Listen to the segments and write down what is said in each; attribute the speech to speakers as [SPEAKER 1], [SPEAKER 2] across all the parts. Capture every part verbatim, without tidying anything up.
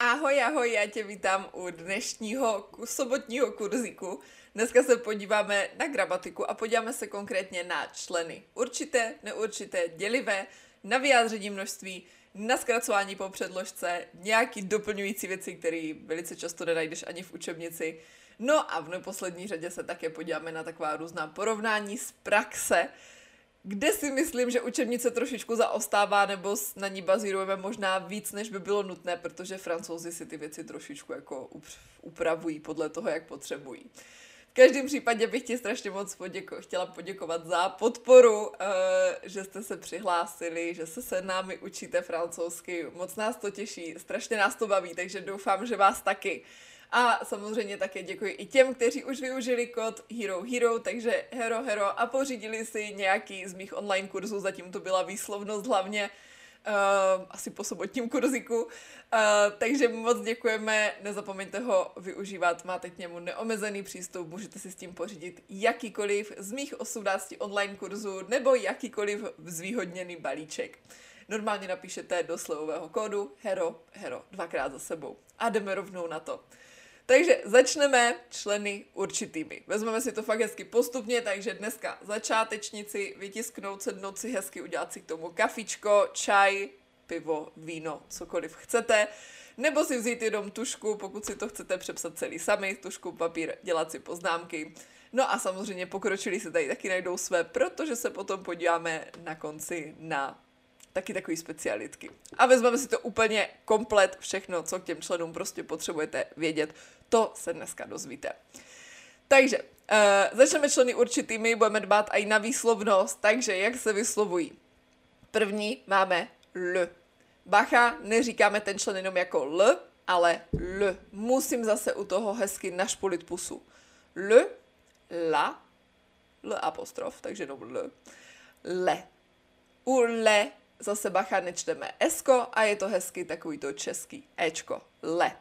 [SPEAKER 1] Ahoj, ahoj, já tě vítám u dnešního sobotního kurzíku. Dneska se podíváme na gramatiku a podíváme se konkrétně na členy určité, neurčité, dělivé, na vyjádření množství, na zkracování po předložce, nějaký doplňující věci, které velice často nenajdeš ani v učebnici. No a v neposlední řadě se také podíváme na taková různá porovnání z praxe, kde si myslím, že učebnice trošičku zaostává, nebo na ní bazírujeme možná víc, než by bylo nutné, protože Francouzi si ty věci trošičku jako upravují podle toho, jak potřebují. V každém případě bych ti strašně moc poděko- chtěla poděkovat za podporu, uh, že jste se přihlásili, že se se námi učíte francouzsky. Moc nás to těší, strašně nás to baví, takže doufám, že vás taky. A samozřejmě také děkuji i těm, kteří už využili kód Hero Hero, takže Hero Hero a pořídili si nějaký z mých online kurzů, zatím to byla výslovnost hlavně, uh, asi po sobotním kurzíku, uh, takže moc děkujeme, nezapomeňte ho využívat, máte k němu neomezený přístup, můžete si s tím pořídit jakýkoliv z mých osmnácti online kurzů nebo jakýkoliv zvýhodněný balíček. Normálně napíšete do slevového kódu Hero Hero dvakrát za sebou a jdeme rovnou na to. Takže začneme členy určitými. Vezmeme si to fakt hezky postupně, takže dneska začátečníci vytisknout, sednout si hezky, udělat si k tomu kafičko, čaj, pivo, víno, cokoliv chcete. Nebo si vzít jenom tušku, pokud si to chcete přepsat celý sami, tušku, papír, dělat si poznámky. No a samozřejmě pokročilí se tady taky najdou své, protože se potom podíváme na konci na taky takový specialitky. A vezmeme si to úplně komplet, všechno, co k těm členům prostě potřebujete vědět, to se dneska dozvíte. Takže, uh, začneme členy určitými, budeme dbát i na výslovnost, takže jak se vyslovují? První máme L. Bacha, neříkáme ten člen jenom jako L, ale L. Musím zase u toho hezky našpolit pusu. L, la, L apostrof, takže jenom L, le. U le zase bacha, nečteme esko a je to hezky takový to český ečko, le.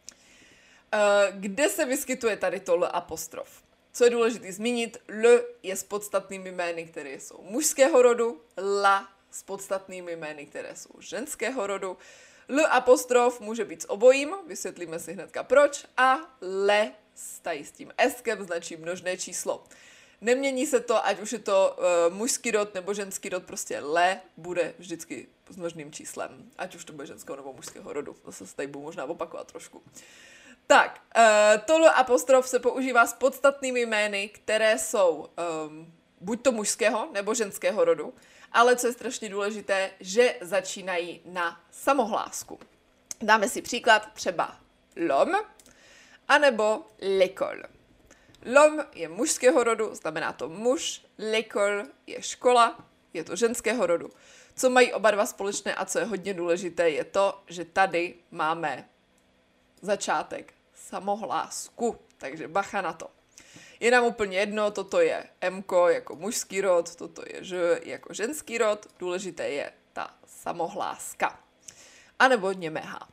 [SPEAKER 1] Kde se vyskytuje tady to l apostrof? Co je důležité zmínit, l je s podstatnými jmény, které jsou mužského rodu, la s podstatnými jmény, které jsou ženského rodu. L apostrof může být s obojím, vysvětlíme si hnedka proč, a le stají s tím eskem, značí množné číslo. Nemění se to, ať už je to uh, mužský rod nebo ženský rod, prostě le bude vždycky s množným číslem, ať už to bude ženského nebo mužského rodu. Zase se tady budu možná opakovat trošku. Tak, uh, tohle apostrof se používá s podstatnými jmény, které jsou um, buď to mužského nebo ženského rodu, ale co je strašně důležité, že začínají na samohlásku. Dáme si příklad třeba l'homme, anebo l'école. L'homme je mužského rodu, znamená to muž, l'école je škola, je to ženského rodu. Co mají oba dva společné a co je hodně důležité, je to, že tady máme začátek samohlásku, takže bacha na to. Je nám úplně jedno, toto je mko jako mužský rod, toto je ž jako ženský rod, důležité je ta samohláska. A nebo němehá.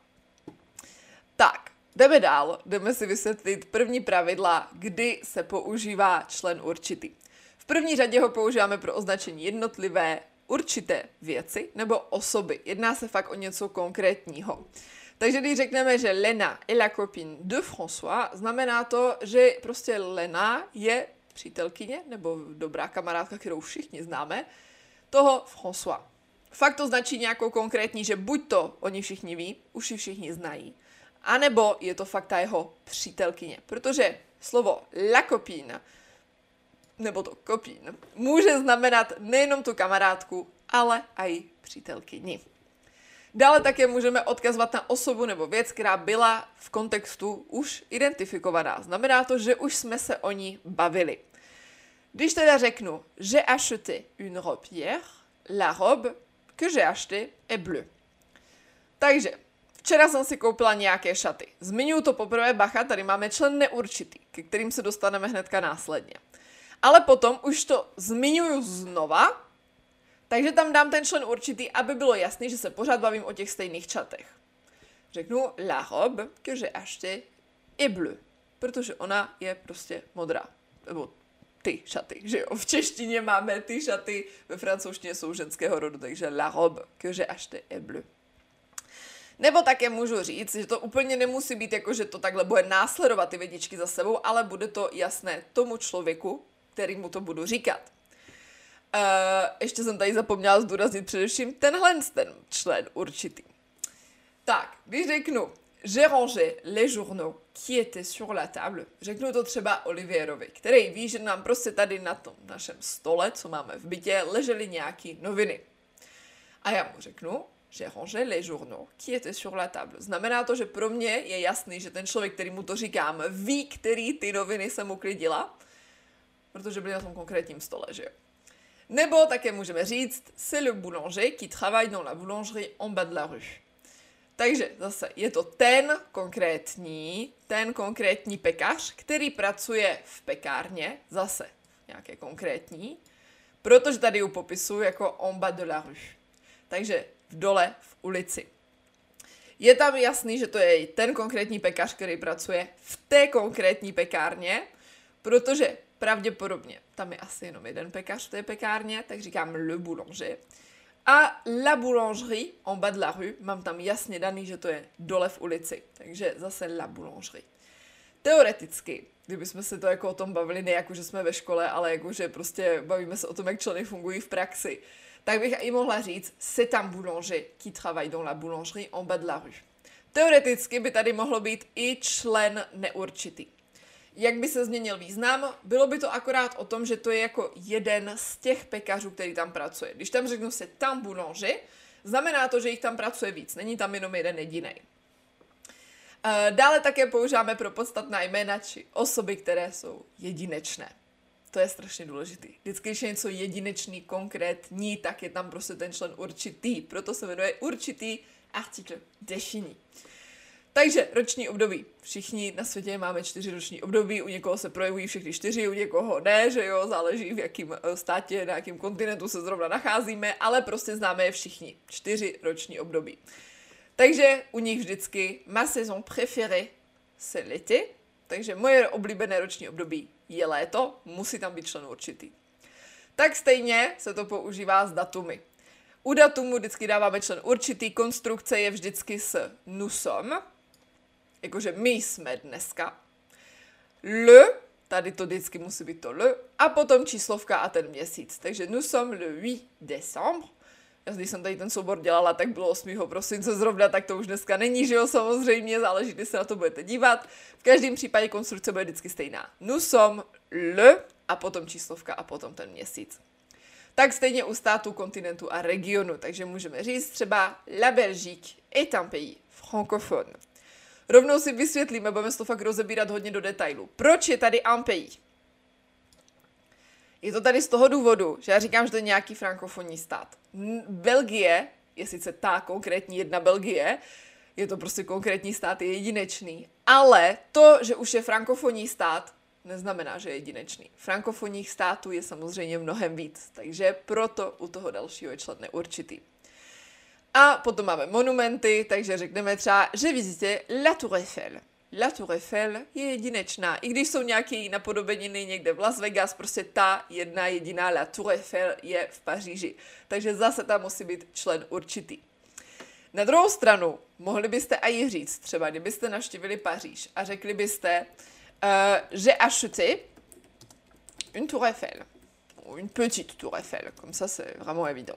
[SPEAKER 1] Tak. Jdeme dál, jdeme si vysvětlit první pravidla, kdy se používá člen určitý. V první řadě ho používáme pro označení jednotlivé určité věci nebo osoby. Jedná se fakt o něco konkrétního. Takže když řekneme, že Lena est la copine de François, znamená to, že prostě Lena je přítelkyně nebo dobrá kamarádka, kterou všichni známe, toho François. Fakt to značí nějakou konkrétní, že buď to oni všichni ví, už ji všichni znají, a nebo je to fakt ta jeho přítelkyně. Protože slovo la copine, nebo to copine, může znamenat nejenom tu kamarádku, ale i přítelkyni. Dále také můžeme odkazovat na osobu nebo věc, která byla v kontextu už identifikovaná. Znamená to, že už jsme se o ní bavili. Když teda řeknu, j'ai acheté une robe hier, la robe que j'ai achetée est bleue. Takže včera jsem si koupila nějaké šaty. Zmiňuji to poprvé, bacha, tady máme člen neurčitý, ke kterým se dostaneme hnedka následně. Ale potom už to zmiňuji znova, takže tam dám ten člen určitý, aby bylo jasný, že se pořád bavím o těch stejných šatech. Řeknu la robe que j'ai achetée est bleue, protože ona je prostě modrá. Nebo ty šaty, že jo? V češtině máme ty šaty, ve francouzštině jsou ženského rodu, takže la robe que j'ai achetée est bleue. Nebo také můžu říct, že to úplně nemusí být jako, že to takhle bude následovat ty větičky za sebou, ale bude to jasné tomu člověku, kterýmu to budu říkat. Uh, ještě jsem tady zapomněla zdůraznit především tenhle ten člen určitý. Tak, když řeknu j'ai rangé les journaux qui étaient sur la table, řeknu to třeba Olivierovi, který ví, že nám prostě tady na tom našem stole, co máme v bytě, ležely nějaký noviny. A já mu řeknu j'ai rangé les journaux qui étaient sur la table. Znamená to, že pro mě je jasný, že ten člověk, který mu to říkám, ví, který ty noviny jsem uklidila, protože byly na tom konkrétním stole, že jo. Nebo také můžeme říct c'est le boulanger qui travaille dans la boulangerie en bas de la rue. Takže zase je to ten konkrétní, ten konkrétní pekař, který pracuje v pekárně, zase nějaké konkrétní, protože tady ju popisuju jako en bas de la rue. Takže v dole v ulici. Je tam jasný, že to je ten konkrétní pekař, který pracuje v té konkrétní pekárně, protože pravděpodobně tam je asi jenom jeden pekař v té pekárně, tak říkám le boulanger. A la boulangerie en bas de la rue, mám tam jasně daný, že to je dole v ulici, takže zase la boulangerie. Teoreticky, kdybychom se to jako o tom bavili, ne jako, že jsme ve škole, ale jako, že prostě bavíme se o tom, jak členy fungují v praxi, tak bych i mohla říct c'est un boulanger qui travaille dans la boulangerie en bas de la rue. Teoreticky by tady mohlo být i člen neurčitý. Jak by se změnil význam? Bylo by to akorát o tom, že to je jako jeden z těch pekařů, který tam pracuje. Když tam řeknu c'est un boulanger, znamená to, že jich tam pracuje víc, není tam jenom jeden jediný. Dále také používáme pro podstatná jména či osoby, které jsou jedinečné. To je strašně důležitý. Vždycky, když je něco jedinečný, konkrétní, tak je tam prostě ten člen určitý. Proto se jmenuje určitý article défini. Takže roční období. Všichni na světě máme čtyři roční období, u někoho se projevují všechny čtyři, u někoho ne, že jo, záleží v jakém státě, na jakém kontinentu se zrovna nacházíme, ale prostě známe je všichni. Čtyři roční období. Takže u nich vždycky ma saison préférée, c'est l'été. Takže moje oblíbené roční období je léto, musí tam být člen určitý. Tak stejně se to používá s datumy. U datumu vždycky dáváme člen určitý, konstrukce je vždycky s nous sommes, jakože my jsme dneska. Le, tady to vždycky musí být to le, a potom číslovka a ten měsíc. Takže nous sommes le huit décembre. Já když jsem tady ten soubor dělala, tak bylo osmého prosince zrovna, tak to už dneska není, že jo, samozřejmě, záleží, kdy se na to budete dívat. V každém případě konstrukce bude vždycky stejná. Nous sommes le, a potom číslovka a potom ten měsíc. Tak stejně u států, kontinentu a regionu, takže můžeme říct třeba la Belgique est un pays francophone. Rovnou si vysvětlíme, budeme to fakt rozebírat hodně do detailu. Proč je tady un pays? Je to tady z toho důvodu, že já říkám, že to je nějaký frankofonní stát. Belgie je sice ta konkrétní jedna Belgie, je to prostě konkrétní stát, je jedinečný, ale to, že už je frankofonní stát, neznamená, že je jedinečný. Frankofonních států je samozřejmě mnohem víc, takže proto u toho dalšího je člen neurčitý. A potom máme monumenty, takže řekneme třeba, že vidíte La Tour Eiffel. La Tour Eiffel je jedinečná. I když jsou nějaké napodobeniny někde v Las Vegas, prostě ta jedna jediná La Tour Eiffel je v Paříži. Takže zase tam musí být člen určitý. Na druhou stranu, mohli byste i říct, třeba kdybyste navštívili Paříž a řekli byste uh, j'ai acheté une Tour Eiffel. Ou une petite Tour Eiffel. Comme ça, c'est vraiment évident.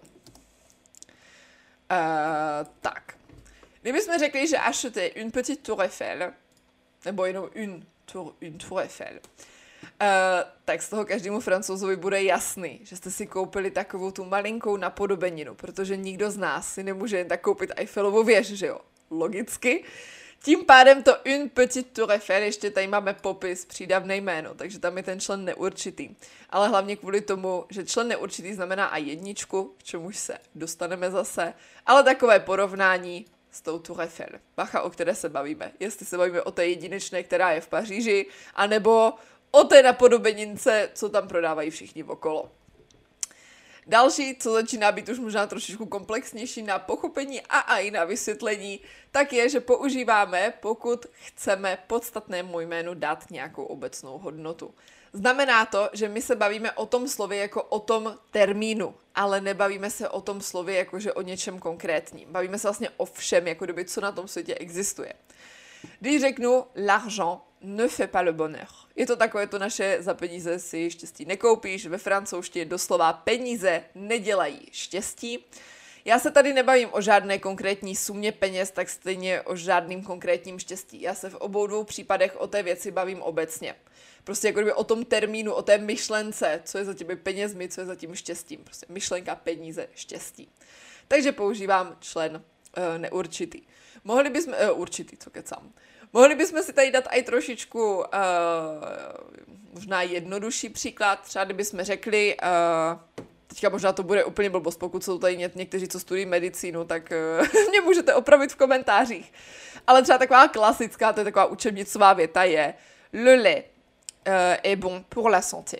[SPEAKER 1] Uh, tak. Kdybychom řekli, že acheté une petite Tour Eiffel, nebo jenom une tour, une tour Eiffel, uh, tak z toho každému Francouzovi bude jasný, že jste si koupili takovou tu malinkou napodobeninu, protože nikdo z nás si nemůže jen tak koupit Eiffelovu věž, že jo? Logicky. Tím pádem to une petite tour Eiffel, ještě tady máme popis, přídavné jméno, takže tam je ten člen neurčitý. Ale hlavně kvůli tomu, že člen neurčitý znamená a jedničku, k čemuž se dostaneme zase, ale takové porovnání s tou Tour Eiffel. Bacha, o které se bavíme. Jestli se bavíme o té jedinečné, která je v Paříži, anebo o té napodobenince, co tam prodávají všichni okolo. Další, co začíná být už možná trošičku komplexnější na pochopení a i na vysvětlení, tak je, že používáme, pokud chceme podstatnému jménu dát nějakou obecnou hodnotu. Znamená to, že my se bavíme o tom slově jako o tom termínu, ale nebavíme se o tom slově jakože o něčem konkrétním. Bavíme se vlastně o všem, jako kdyby co na tom světě existuje. Když řeknu l'argent ne fait pas le bonheur. Je to takové to naše za peníze si štěstí nekoupíš, ve francouzštině doslova peníze nedělají štěstí. Já se tady nebavím o žádné konkrétní sumě peněz, tak stejně o žádným konkrétním štěstí. Já se v obou dvou případech o té věci bavím obecně. Prostě jako kdyby o tom termínu, o té myšlence, co je za těmi penězmi, co je za tím štěstím. Prostě myšlenka, peníze, štěstí. Takže používám člen uh, neurčitý. Mohli bychom, uh, určitý, co kecám. Mohli bychom si tady dát i trošičku uh, možná jednodušší příklad. Třeba kdybychom řekli, uh, teďka možná to bude úplně blbost, pokud jsou tady ně, někteří, co studují medicínu, tak uh, mě můžete opravit v komentářích. Ale třeba taková klasická, to je taková učebnicová věta je le lait uh, est bon pour la santé.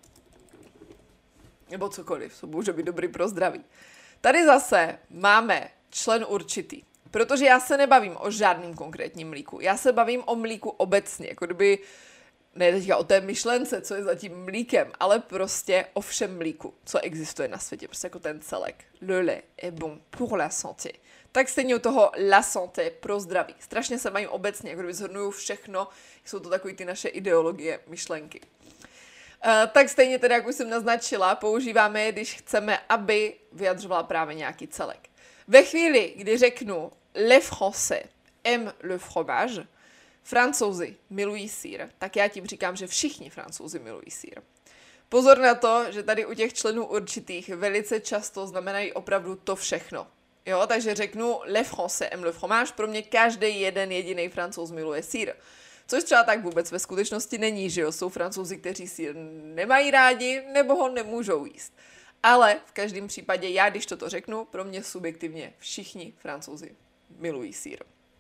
[SPEAKER 1] Nebo cokoliv, to může být dobrý pro zdraví. Tady zase máme člen určitý. Protože já se nebavím o žádným konkrétním mlíku. Já se bavím o mlíku obecně, jako kdyby, ne teďka o té myšlence, co je za tím mlíkem, ale prostě o všem mlíku, co existuje na světě, prostě jako ten celek. Le lait est bon pour la santé. Tak stejně u toho la santé pro zdraví. Strašně se bavím obecně, jako kdyby zhrnuju všechno, jsou to takové ty naše ideologie, myšlenky. Uh, tak stejně teda, jak už jsem naznačila, používáme je, když chceme, aby vyjadřovala právě nějaký celek. Ve chvíli, kdy řeknu les Français aiment le fromage, Francouzi milují sýr, tak já tím říkám, že všichni Francouzi milují sýr. Pozor na to, že tady u těch členů určitých velice často znamenají opravdu to všechno. Jo, takže řeknu les Français aiment le fromage, pro mě každý jeden jediný Francouz miluje sýr. Což třeba tak vůbec ve skutečnosti není, že jo, jsou Francouzi, kteří sýr nemají rádi nebo ho nemůžou jíst. Ale v každém případě já, když toto řeknu, pro mě subjektivně všichni Francouzi milují sýr.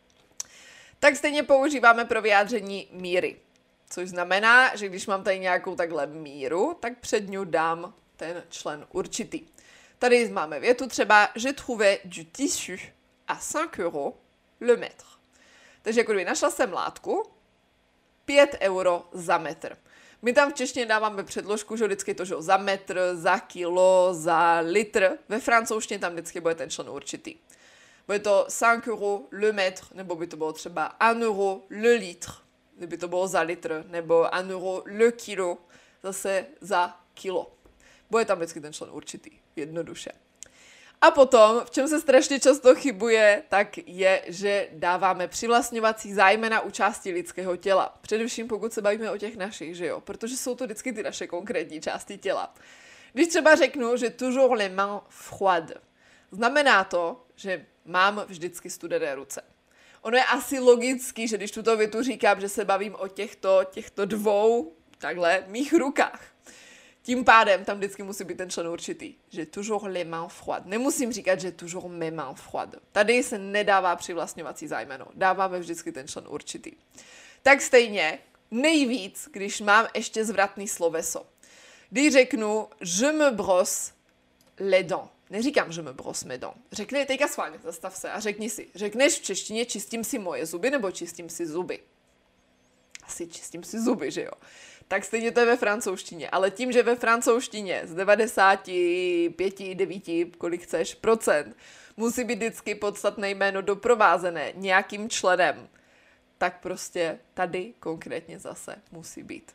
[SPEAKER 1] Tak stejně používáme pro vyjádření míry. Což znamená, že když mám tady nějakou takhle míru, tak před ní dám ten člen určitý. Tady máme větu třeba je trouvais du tissu à cinq euros le mètre. Takže jako kdyby našla jsem látku, pět euro za metr. My tam v češtině dáváme předložku, že vždycky to, že za metr, za kilo, za litr. Ve francouzštině tam vždycky bude ten člen určitý. Bude to cinq euros le mètre, nebo by to bylo třeba un euro le litre, kdyby to bylo za litr, nebo un euro le kilo, zase za kilo. Bude tam vždycky ten člen určitý, jednoduše. A potom, v čem se strašně často chybuje, tak je, že dáváme přivlastňovací zájmena u části lidského těla. Především pokud se bavíme o těch našich, že jo? Protože jsou to vždycky ty naše konkrétní části těla. Když třeba řeknu, že toujours les mains froides, znamená to, že mám vždycky studené ruce. Ono je asi logický, že když tuto větu říkám, že se bavím o těchto, těchto dvou, takhle, mých rukách. Tím pádem tam vždycky musí být ten člen určitý, že toujours les mains froides. Nemusím říkat, že toujours mes mains froides. Tady se nedává přivlastňovací zájmeno. Dáváme vždycky ten člen určitý. Tak stejně nejvíc, když mám ještě zvratný sloveso. Když řeknu je me brosse les dents. Neříkám, že me brosse mes dents. Řekni teďka schválně, zastav se a řekni si. Řekneš v češtině čistím si moje zuby nebo čistím si zuby? Asi čistím si zuby, že jo? Tak stejně to je ve francouzštině. Ale tím, že ve francouzštině z devadesát pět, devět, kolik chceš, procent, musí být vždycky podstatné jméno doprovázené nějakým členem, tak prostě tady konkrétně zase musí být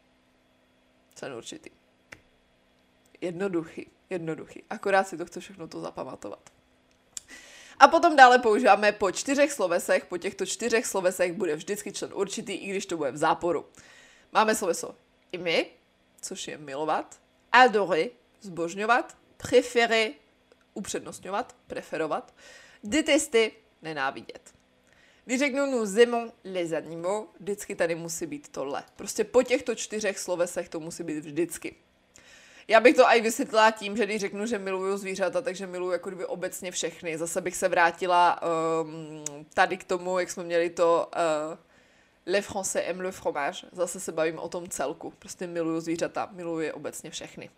[SPEAKER 1] člen určitý. Jednoduchý, jednoduchý. Akorát si to chce všechno to zapamatovat. A potom dále používáme po čtyřech slovesech. Po těchto čtyřech slovesech bude vždycky člen určitý, i když to bude v záporu. Máme sloveso aimer, což je milovat, adorer, zbožňovat, préférer, upřednostňovat, preferovat, détester, nenávidět. Když řeknu nous aimons les animaux, vždycky tady musí být tohle. Prostě po těchto čtyřech slovesech to musí být vždycky. Já bych to aj vysvětlila tím, že když řeknu, že miluju zvířata, takže miluju jako kdyby obecně všechny. Zase bych se vrátila um, tady k tomu, jak jsme měli to uh, les Français aiment le fromage. Zase se bavím o tom celku. Prostě miluju zvířata, miluju je obecně všechny.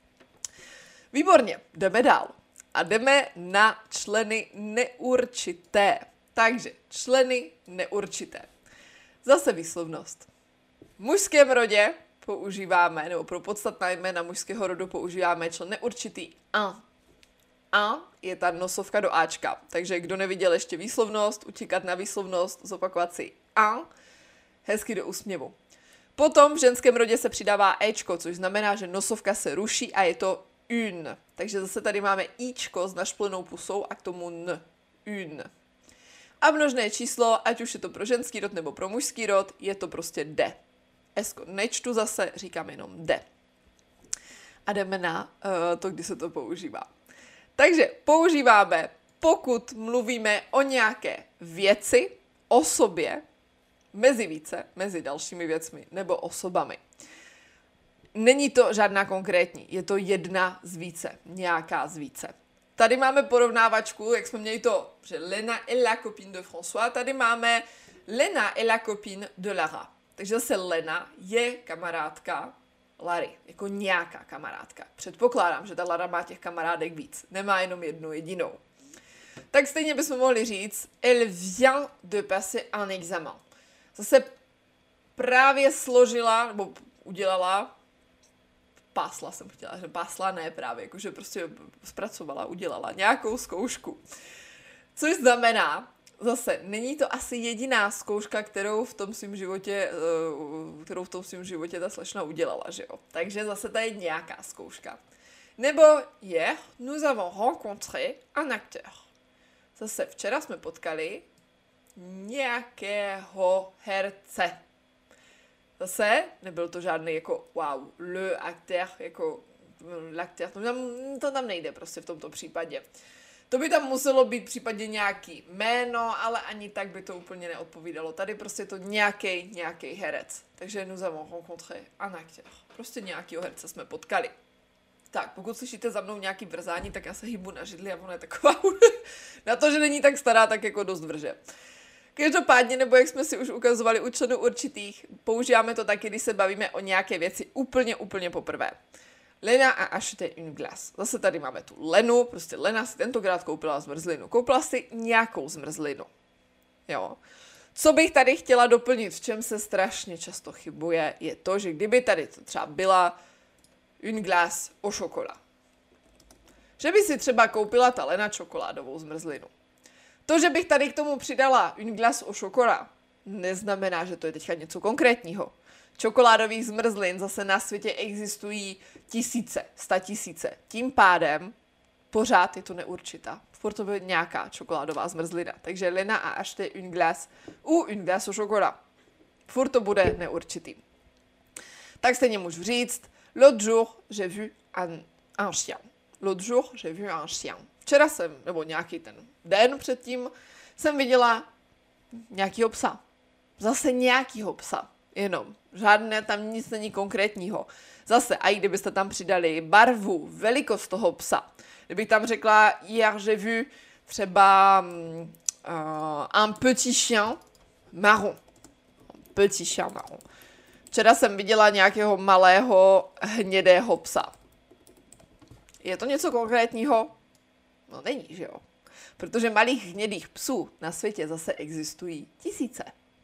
[SPEAKER 1] Výborně, jdeme dál. A jdeme na členy neurčité. Takže členy neurčité. Zase výslovnost. V mužském rodě používáme, nebo pro podstatná jména mužského rodu používáme člen neurčitý un. A je ta nosovka do Ačka. Takže kdo neviděl ještě výslovnost, utíkat na výslovnost, zopakovat si a, hezky do úsměvu. Potom v ženském rodě se přidává Ečko, což znamená, že nosovka se ruší a je to une. Takže zase tady máme Ičko s našplenou pusou a k tomu n. Une. A množné číslo, ať už je to pro ženský rod nebo pro mužský rod, je to prostě de. Esko nečtu zase, říkám jenom de. A jdeme na uh, to, kdy se to používá. Takže používáme, pokud mluvíme o nějaké věci, osobě, mezi více, mezi dalšími věcmi nebo osobami. Není to žádná konkrétní, je to jedna z více, nějaká z více. Tady máme porovnávačku, jak jsme měli to, že Lena est la copine de François, tady máme Lena est la copine de Lara. Takže zase Lena je kamarádka Lary, jako nějaká kamarádka. Předpokládám, že ta Lara má těch kamarádek víc, nemá jenom jednu jedinou. Tak stejně bychom mohli říct, elle vient de passer un examen. Zase právě složila, nebo udělala, pásla jsem chtěla, že pásla ne právě, jakože prostě zpracovala, udělala nějakou zkoušku. Což znamená, zase, není to asi jediná zkouška, kterou v tom svém životě, kterou v tom svém životě ta slečna udělala, že jo. Takže zase tady je nějaká zkouška. Nebo hier, nous avons rencontré un acteur. Zase včera jsme potkali nějakého herce. Zase nebyl to žádný jako wow, le acteur, jako l'acteur, to tam, to tam nejde prostě v tomto případě. To by tam muselo být v případě nějaký jméno, ale ani tak by to úplně neodpovídalo. Tady prostě je to nějaký, nějaký herec. Takže nous avons rencontré un acteur. Prostě nějakýho herce jsme potkali. Tak, pokud slyšíte za mnou nějaký vrzání, tak já se hýbu na židli a ona je taková na to, že není tak stará, tak jako dost vrže. Každopádně, nebo jak jsme si už ukazovali u členů určitých, používáme to taky, když se bavíme o nějaké věci úplně, úplně poprvé. Lena a acheté une glace. Zase tady máme tu Lenu, prostě Lena si tentokrát koupila zmrzlinu. Koupila si nějakou zmrzlinu. Jo. Co bych tady chtěla doplnit, v čem se strašně často chybuje, je to, že kdyby tady to třeba byla une glace au chocolat. Že by si třeba koupila ta Lena čokoládovou zmrzlinu. To, že bych tady k tomu přidala une glace au chocolat, neznamená, že to je teďka něco konkrétního. Čokoládových zmrzlin zase na světě existují tisíce, sta tisíce. Tím pádem pořád je to neurčitá. Furt to bude nějaká čokoládová zmrzlina. Takže Lena a acheté une glace ou une glace au chocolat. Furt to bude neurčitý. Tak stejně můžu říct, l'autre jour j'ai vu un, un chien. L'autre jour j'ai vu un chien. Včera jsem, nebo nějaký ten den předtím, jsem viděla nějakýho psa. Zase nějakýho psa. Jenom. Žádné tam nic není konkrétního. Zase, a i kdybyste tam přidali barvu, velikost toho psa. Kdybych tam řekla, hier j'ai vu třeba uh, un petit chien marron. Petit chien marron. Včera jsem viděla nějakého malého hnědého psa. Je to něco konkrétního? No není, že jo? Protože malých hnědých psů na světě zase existují tisíce.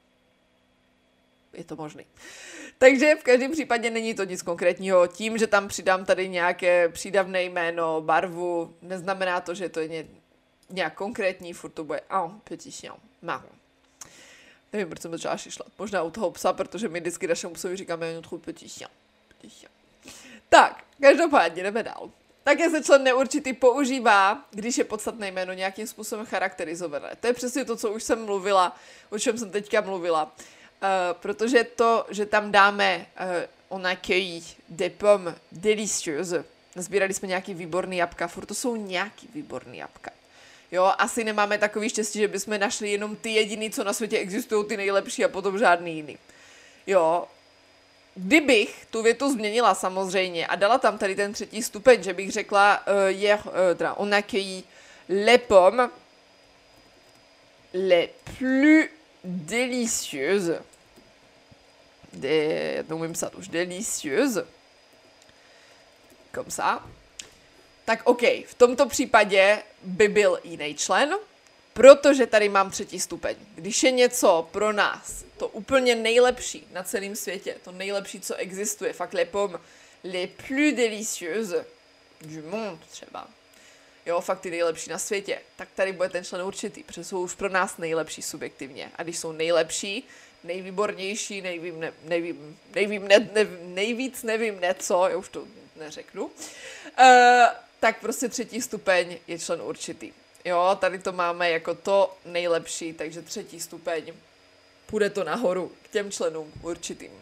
[SPEAKER 1] Je to možný. Takže v každém případě není to nic konkrétního. Tím, že tam přidám tady nějaké přídavné jméno, barvu, neznamená to, že to je nějak konkrétní, furt to bude un petit chien marron. Nevím, proč jsem začala šišlat. Možná u toho psa, protože my vždycky našemu psovi říkáme notre petit chien. Petit chien. Tak, každopádně jdeme dál. Také se člen neurčitý používá, když je podstatné jméno nějakým způsobem charakterizované. To je přesně to, co už jsem mluvila, o čem jsem teďka mluvila. Uh, protože to, že tam dáme uh, on accueille des pommes délicieuses, nazbírali jsme nějaký výborný jabka, furt to jsou nějaký výborný jabka. Jo, asi nemáme takový štěstí, že bychom našli jenom ty jediný, co na světě existují, ty nejlepší a potom žádný jiný. Jo, kdybych tu větu změnila samozřejmě a dala tam tady ten třetí stupeň, že bych řekla uh, hier, uh, teda, on accueille les pommes les plus délicieuses. Des, neumím psát už, délicieuses. Comme ça. Tak OK, v tomto případě by byl jiný člen. Protože tady mám třetí stupeň. Když je něco pro nás to úplně nejlepší na celém světě, to nejlepší, co existuje, fakt les pommes les plus délicieuses du monde třeba, jo, fakt ty nejlepší na světě, tak tady bude ten člen určitý, protože jsou už pro nás nejlepší subjektivně. A když jsou nejlepší, nejvýbornější, nejvím, ne, nevím, nevím, ne, ne, nejvíc nevím něco, já už to neřeknu, uh, tak prostě třetí stupeň je člen určitý. Jo, tady to máme jako to nejlepší, takže třetí stupeň, půjde to nahoru k těm členům určitým.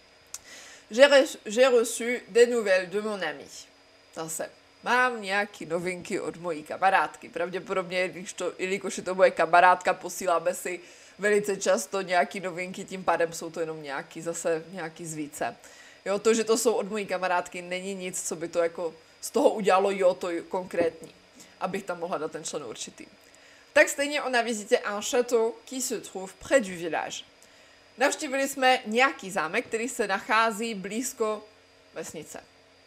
[SPEAKER 1] J'ai reçu des nouvelles de mon ami. Zase, mám nějaký novinky od mojí kamarádky. Pravděpodobně, když to, jelikož je to moje kamarádka, posíláme si velice často nějaký novinky, tím pádem jsou to jenom nějaký, zase nějaký z více. Jo, to, že to jsou od mojí kamarádky, není nic, co by to jako z toho udělalo, jo, to konkrétní, abych tam mohla dát ten člen určitý. Tak stejně on a visité un château qui se trouve près du village. Navštívili jsme nějaký zámek, který se nachází blízko vesnice.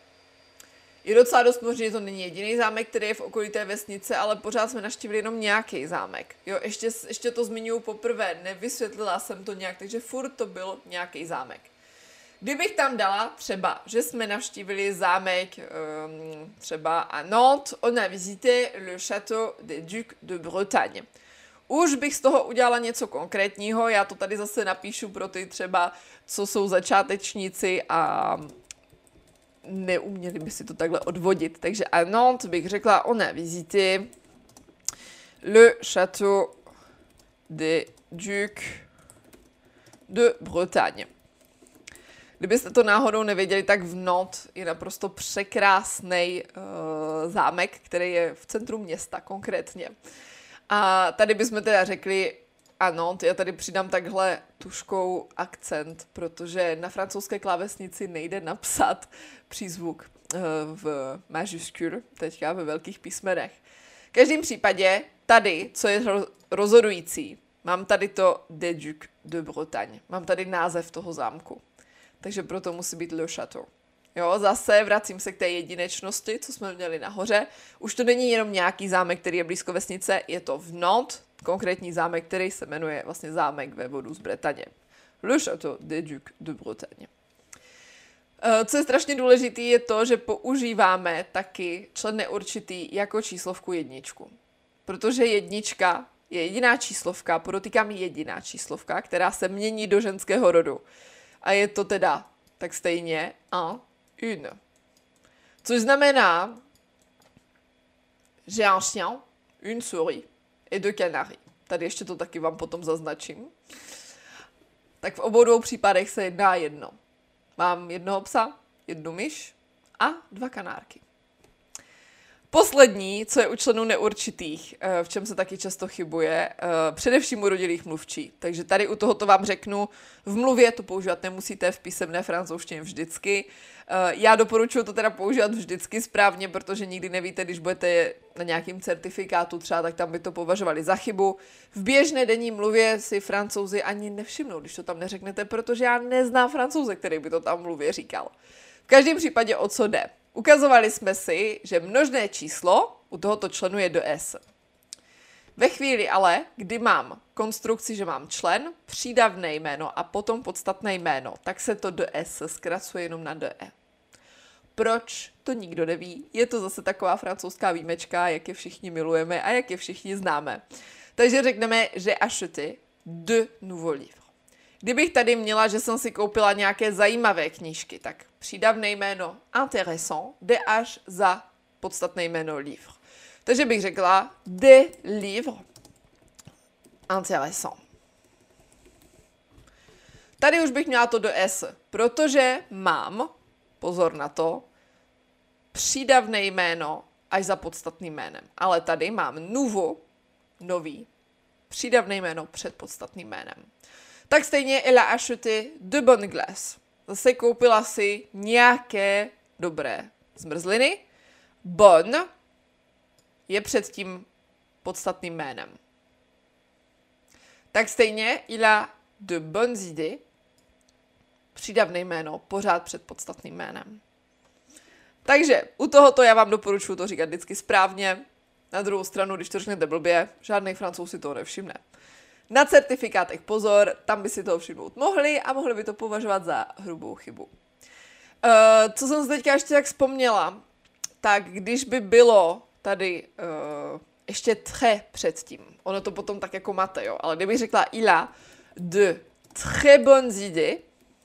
[SPEAKER 1] Je docela dost možné, že to není jediný zámek, který je v okolí té vesnice, ale pořád jsme navštívili jenom nějaký zámek. Jo, ještě, ještě to zmiňuji poprvé, nevysvětlila jsem to nějak, takže furt to byl nějaký zámek. Kdybych tam dala třeba, že jsme navštívili zámek um, třeba à Nantes, on a visité le château des Ducs de Bretagne. Už bych z toho udělala něco konkrétního, já to tady zase napíšu pro ty třeba, co jsou začátečníci a neuměli by si to takhle odvodit. Takže à Nantes bych řekla, on a visité le château des Ducs de Bretagne. Kdybyste to náhodou nevěděli, tak v Nantes je naprosto překrásný uh, zámek, který je v centru města konkrétně. A tady bychom teda řekli, ano, já tady přidám takhle tuškou akcent, protože na francouzské klávesnici nejde napsat přízvuk uh, v majuskule, teďka ve velkých písmenech. V každém případě tady, co je rozhodující, mám tady to des Ducs de Bretagne, mám tady název toho zámku. Takže proto musí být le château. Jo, zase vracím se k té jedinečnosti, co jsme měli nahoře. Už to není jenom nějaký zámek, který je blízko vesnice, je to v Nantes, konkrétní zámek, který se jmenuje vlastně zámek ve vodu z Bretaně. Le château des Ducs de Bretagne. Co je strašně důležité, je to, že používáme taky člen neurčitý jako číslovku jedničku. Protože jednička je jediná číslovka, podotýkám jediná číslovka, která se mění do ženského rodu. A je to teda tak stejně un, une. Což znamená, j'ai un chien, une souris et deux canaris. Tady ještě to taky vám potom zaznačím. Tak v obou dvou případech se jedná jedno. Mám jednoho psa, jednu myš a dva kanárky. Poslední, co je u členů neurčitých, v čem se taky často chybuje, především u rodilých mluvčí. Takže tady u tohoto vám řeknu, v mluvě to používat nemusíte, v písemné francouzštině vždycky. Já doporučuji to teda používat vždycky správně, protože nikdy nevíte, když budete na nějakým certifikátu třeba, tak tam by to považovali za chybu. V běžné denní mluvě si Francouzi ani nevšimnou, když to tam neřeknete, protože já neznám Francouze, který by to tam v mluvě říkal. V každém případě o co jde? Ukazovali jsme si, že množné číslo u tohoto členu je do S. Ve chvíli ale, kdy mám konstrukci, že mám člen, přídavné jméno a potom podstatné jméno, tak se to do S zkracuje jenom na D E. Proč? To nikdo neví. Je to zase taková francouzská výjimečka, jak je všichni milujeme a jak je všichni známe. Takže řekneme, že acheté de nouveaux livres. Kdybych tady měla, že jsem si koupila nějaké zajímavé knížky, tak přídavné jméno intéressant jde až za podstatné jméno livre. Takže bych řekla des livres intéressants. Tady už bych měla to do S, protože mám, pozor na to, přídavné jméno až za podstatným jménem. Ale tady mám nouveau, nový, přídavné jméno před podstatným jménem. Tak stejně elle a acheté de bonnes glaces. Zase koupila si nějaké dobré zmrzliny. Bon je před tím podstatným jménem. Tak stejně il a de bonnes idées. Přídavné jméno pořád před podstatným jménem. Takže u tohoto já vám doporučuji to říkat vždycky správně. Na druhou stranu, když to řeknete blbě, žádný Francouz si toho nevšimne. Na certifikátech pozor, tam by si toho všimnout mohli a mohli by to považovat za hrubou chybu. Uh, co jsem si teďka ještě tak vzpomněla, tak když by bylo tady uh, ještě très předtím, ono to potom tak jako máte, jo, ale kdybych řekla il a de très bonnes idées,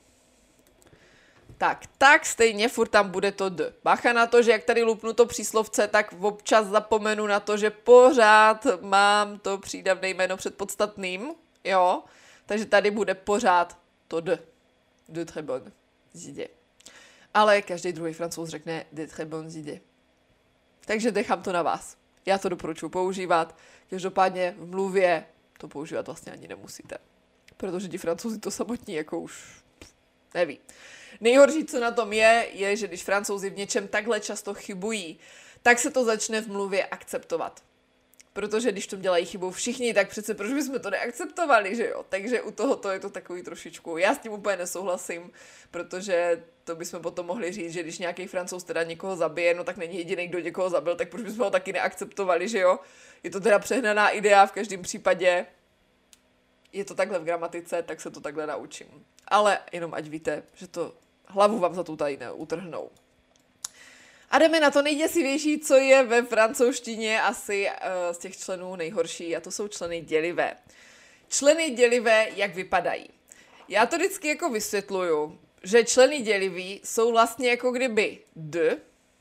[SPEAKER 1] tak, tak stejně furt tam bude to d. Bacha na to, že jak tady lupnu to příslovce, tak občas zapomenu na to, že pořád mám to přídavné jméno před podstatným, jo. Takže tady bude pořád to d. De très bonnes idées. Ale každý druhý Francouz řekne de très bonnes idées. Takže nechám to na vás. Já to doporučuji používat. Každopádně v mluvě to používat vlastně ani nemusíte. Protože ti Francouzi to samotní jako už neví. Nejhorší, co na tom je, je, že když Francouzi v něčem takhle často chybují, tak se to začne v mluvě akceptovat. Protože když to dělají chybu všichni, tak přece proč bychom to neakceptovali, že jo? Takže u tohoto je to takový trošičku. Já s tím úplně nesouhlasím, protože to bychom potom mohli říct, že když nějaký Francouz teda někoho zabije, no tak není jediný, kdo někoho zabil, tak proč bychom ho taky neakceptovali, že jo? Je to teda přehnaná idea, v každém případě je to takhle v gramatice, tak se to takhle naučím. Ale jenom ať víte, že to hlavu vám za tu tady neutrhnou. A jdeme na to nejděsivější, co je ve francouzštině asi uh, z těch členů nejhorší, a to jsou členy dělivé. Členy dělivé, jak vypadají? Já to vždycky jako vysvětluju, že členy dělivý jsou vlastně jako kdyby d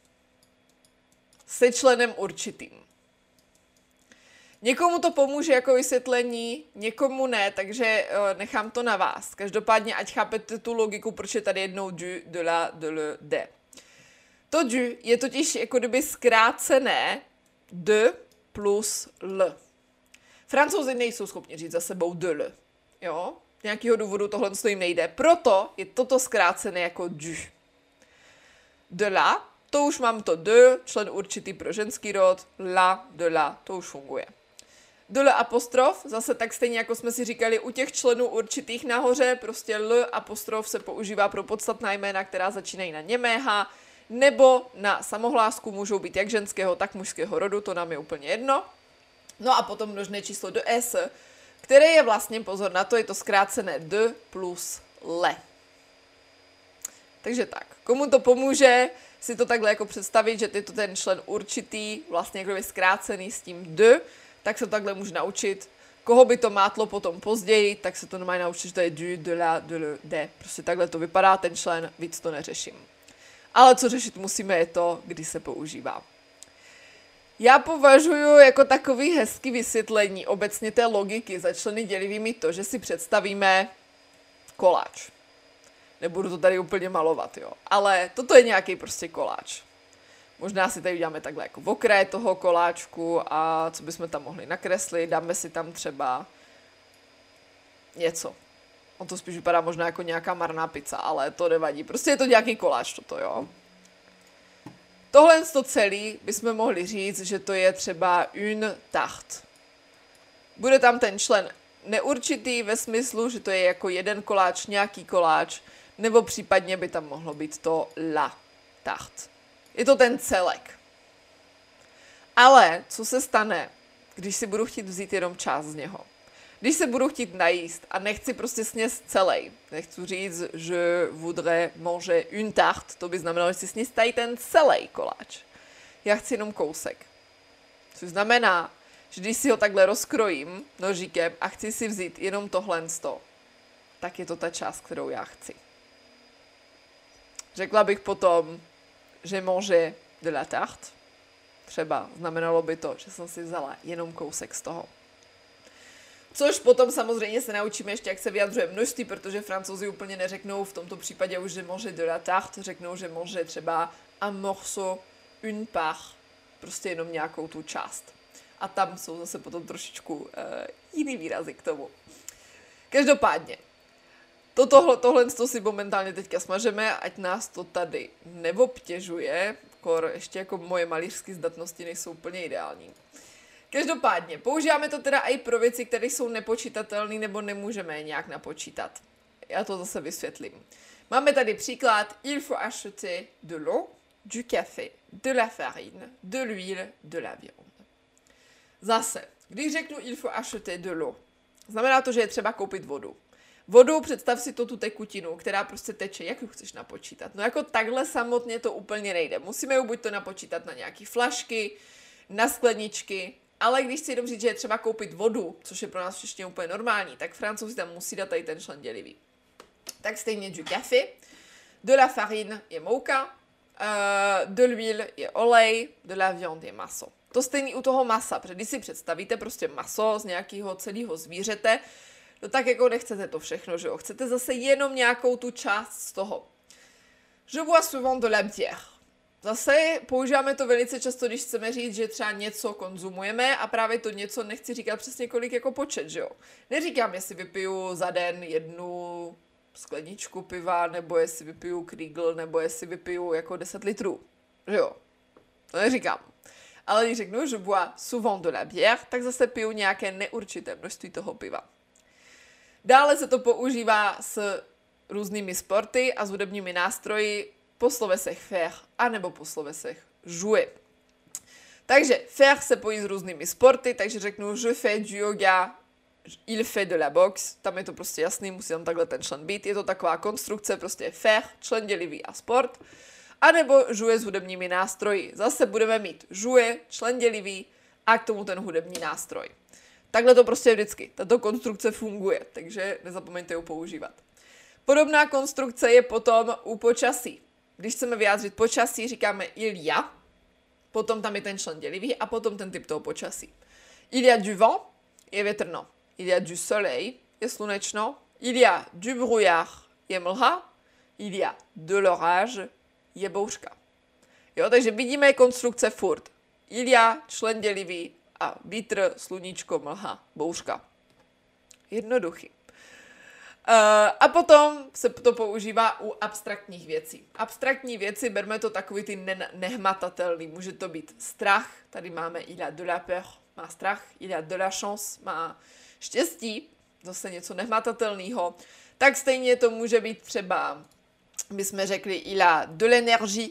[SPEAKER 1] se členem určitým. Někomu to pomůže jako vysvětlení, někomu ne, takže uh, nechám to na vás. Každopádně, ať chápete tu logiku, proč je tady jednou du, de la, de le, de. To du je totiž jako kdyby zkrácené de plus l. Francouzi nejsou schopni říct za sebou de l. Jo? Z nějakého důvodu tohle jim nejde. Proto je toto zkrácené jako du. De la, to už mám to de, člen určitý pro ženský rod, la, de la, to už funguje. De l apostrof, zase tak stejně jako jsme si říkali u těch členů určitých nahoře, prostě l apostrof se používá pro podstatná jména, která začínají na němého, nebo na samohlásku můžou být jak ženského, tak mužského rodu, to nám je úplně jedno. No a potom množné číslo de s, které je vlastně, pozor na to, je to zkrácené d plus le. Takže tak, komu to pomůže si to takhle jako představit, že je to ten člen určitý, vlastně jako zkrácený s tím d, tak se to takhle může naučit. Koho by to mátlo potom později, tak se to normálně naučit, že to je du, de la, de le, de. Prostě takhle to vypadá ten člen, víc to neřeším. Ale co řešit musíme je to, kdy se používá. Já považuji jako takový hezký vysvětlení obecně té logiky za členy dělivými to, že si představíme koláč. Nebudu to tady úplně malovat, jo. Ale toto je nějaký prostě koláč. Možná si tady uděláme takhle jako okraj toho koláčku a co bychom tam mohli nakreslit, dáme si tam třeba něco. On to spíš vypadá možná jako nějaká marná pizza, ale to nevadí. Prostě je to nějaký koláč toto, jo. Tohle to celý bychom mohli říct, že to je třeba une tarte. Bude tam ten člen neurčitý ve smyslu, že to je jako jeden koláč, nějaký koláč, nebo případně by tam mohlo být to la tarte. Je to ten celek. Ale co se stane, když si budu chtít vzít jenom část z něho? Když se budu chtít najíst a nechci prostě sněst celý, nechci říct, je voudrais manger une tarte, to by znamenalo, že si sněst tady ten celý koláč. Já chci jenom kousek. Což znamená, že když si ho takhle rozkrojím nožíkem a chci si vzít jenom tohle z toho, tak je to ta část, kterou já chci. Řekla bych potom, že manger de la tarte. Třeba znamenalo by to, že jsem si vzala jenom kousek z toho. Což potom samozřejmě se naučíme ještě, jak se vyjadřuje množství, protože Francouzi úplně neřeknou v tomto případě už, že manger de la tarte, řeknou, že manger třeba un morceau, une part, prostě jenom nějakou tu část. A tam jsou zase potom trošičku uh, jiný výrazy k tomu. Každopádně, Toto, tohle si momentálně teďka smažeme, ať nás to tady neobtěžuje, kor ještě jako moje malířské zdatnosti nejsou úplně ideální. Každopádně, používáme to teda i pro věci, které jsou nepočítatelné nebo nemůžeme je nějak napočítat. Já to zase vysvětlím. Máme tady příklad, il faut acheter de l'eau, du café, de la farine, de l'huile, de la viande. Zase, když řeknu il faut acheter de l'eau, znamená to, že je třeba koupit vodu. Vodu, představ si to tu tekutinu, která prostě teče, jak ji chceš napočítat. No jako takhle samotně to úplně nejde. Musíme ji buď to napočítat na nějaké flašky, na skleničky, ale když si jenom říct, že je třeba koupit vodu, což je pro nás všichni úplně normální, tak Francouzi tam musí dát tady ten člen dělivý. Tak stejně du café, de la farine je mouka, uh, de l'huile je olej, de la viande je maso. To stejný u toho masa, protože když si představíte prostě maso z nějakého celého zvířete, no tak jako nechcete to všechno, že jo? Chcete zase jenom nějakou tu část z toho. Je bois souvent de la bière. Zase používáme to velice často, když chceme říct, že třeba něco konzumujeme a právě to něco nechci říkat přesně kolik jako počet, že jo? Neříkám, jestli vypiju za den jednu skleničku piva, nebo jestli vypiju Kriegl, nebo jestli vypiju jako deset litrů, že jo? To neříkám. Ale když řeknu, že bois souvent de la bière, tak zase piju nějaké neurčité množství toho piva. Dále se to používá s různými sporty a s hudebními nástroji po slovesech faire a nebo po slovesech jouer. Takže faire se pojí s různými sporty, takže řeknu je fais du yoga, il fait de la boxe, tam je to prostě jasný, musí tam takhle ten člen být, je to taková konstrukce, prostě faire, člen dělivý a sport. A nebo jouer s hudebními nástroji. Zase budeme mít jouer, člen dělivý a k tomu ten hudební nástroj. Takhle to prostě vždycky. Tato konstrukce funguje, takže nezapomeňte ji používat. Podobná konstrukce je potom u počasí. Když chceme vyjádřit počasí, říkáme il y a, potom tam je ten člen dělivý a potom ten typ toho počasí. Il y a du vent, je větrno. Il y a du soleil, je slunečno. Il y a du brouillard, je mlha. Il y a de l'orage, je bouřka. Jo, takže vidíme konstrukce furt. Il y a, člen dělivý a vítr, sluníčko, mlha, bouřka. Jednoduchý. Uh, a potom se to používá u abstraktních věcí. Abstraktní věci, berme to takový ty ne- nehmatatelný. Může to být strach, tady máme il a de la peur, má strach, il a de la chance, má štěstí, zase něco nehmatatelného. Tak stejně to může být třeba, bychom řekli, il a de l'énergie,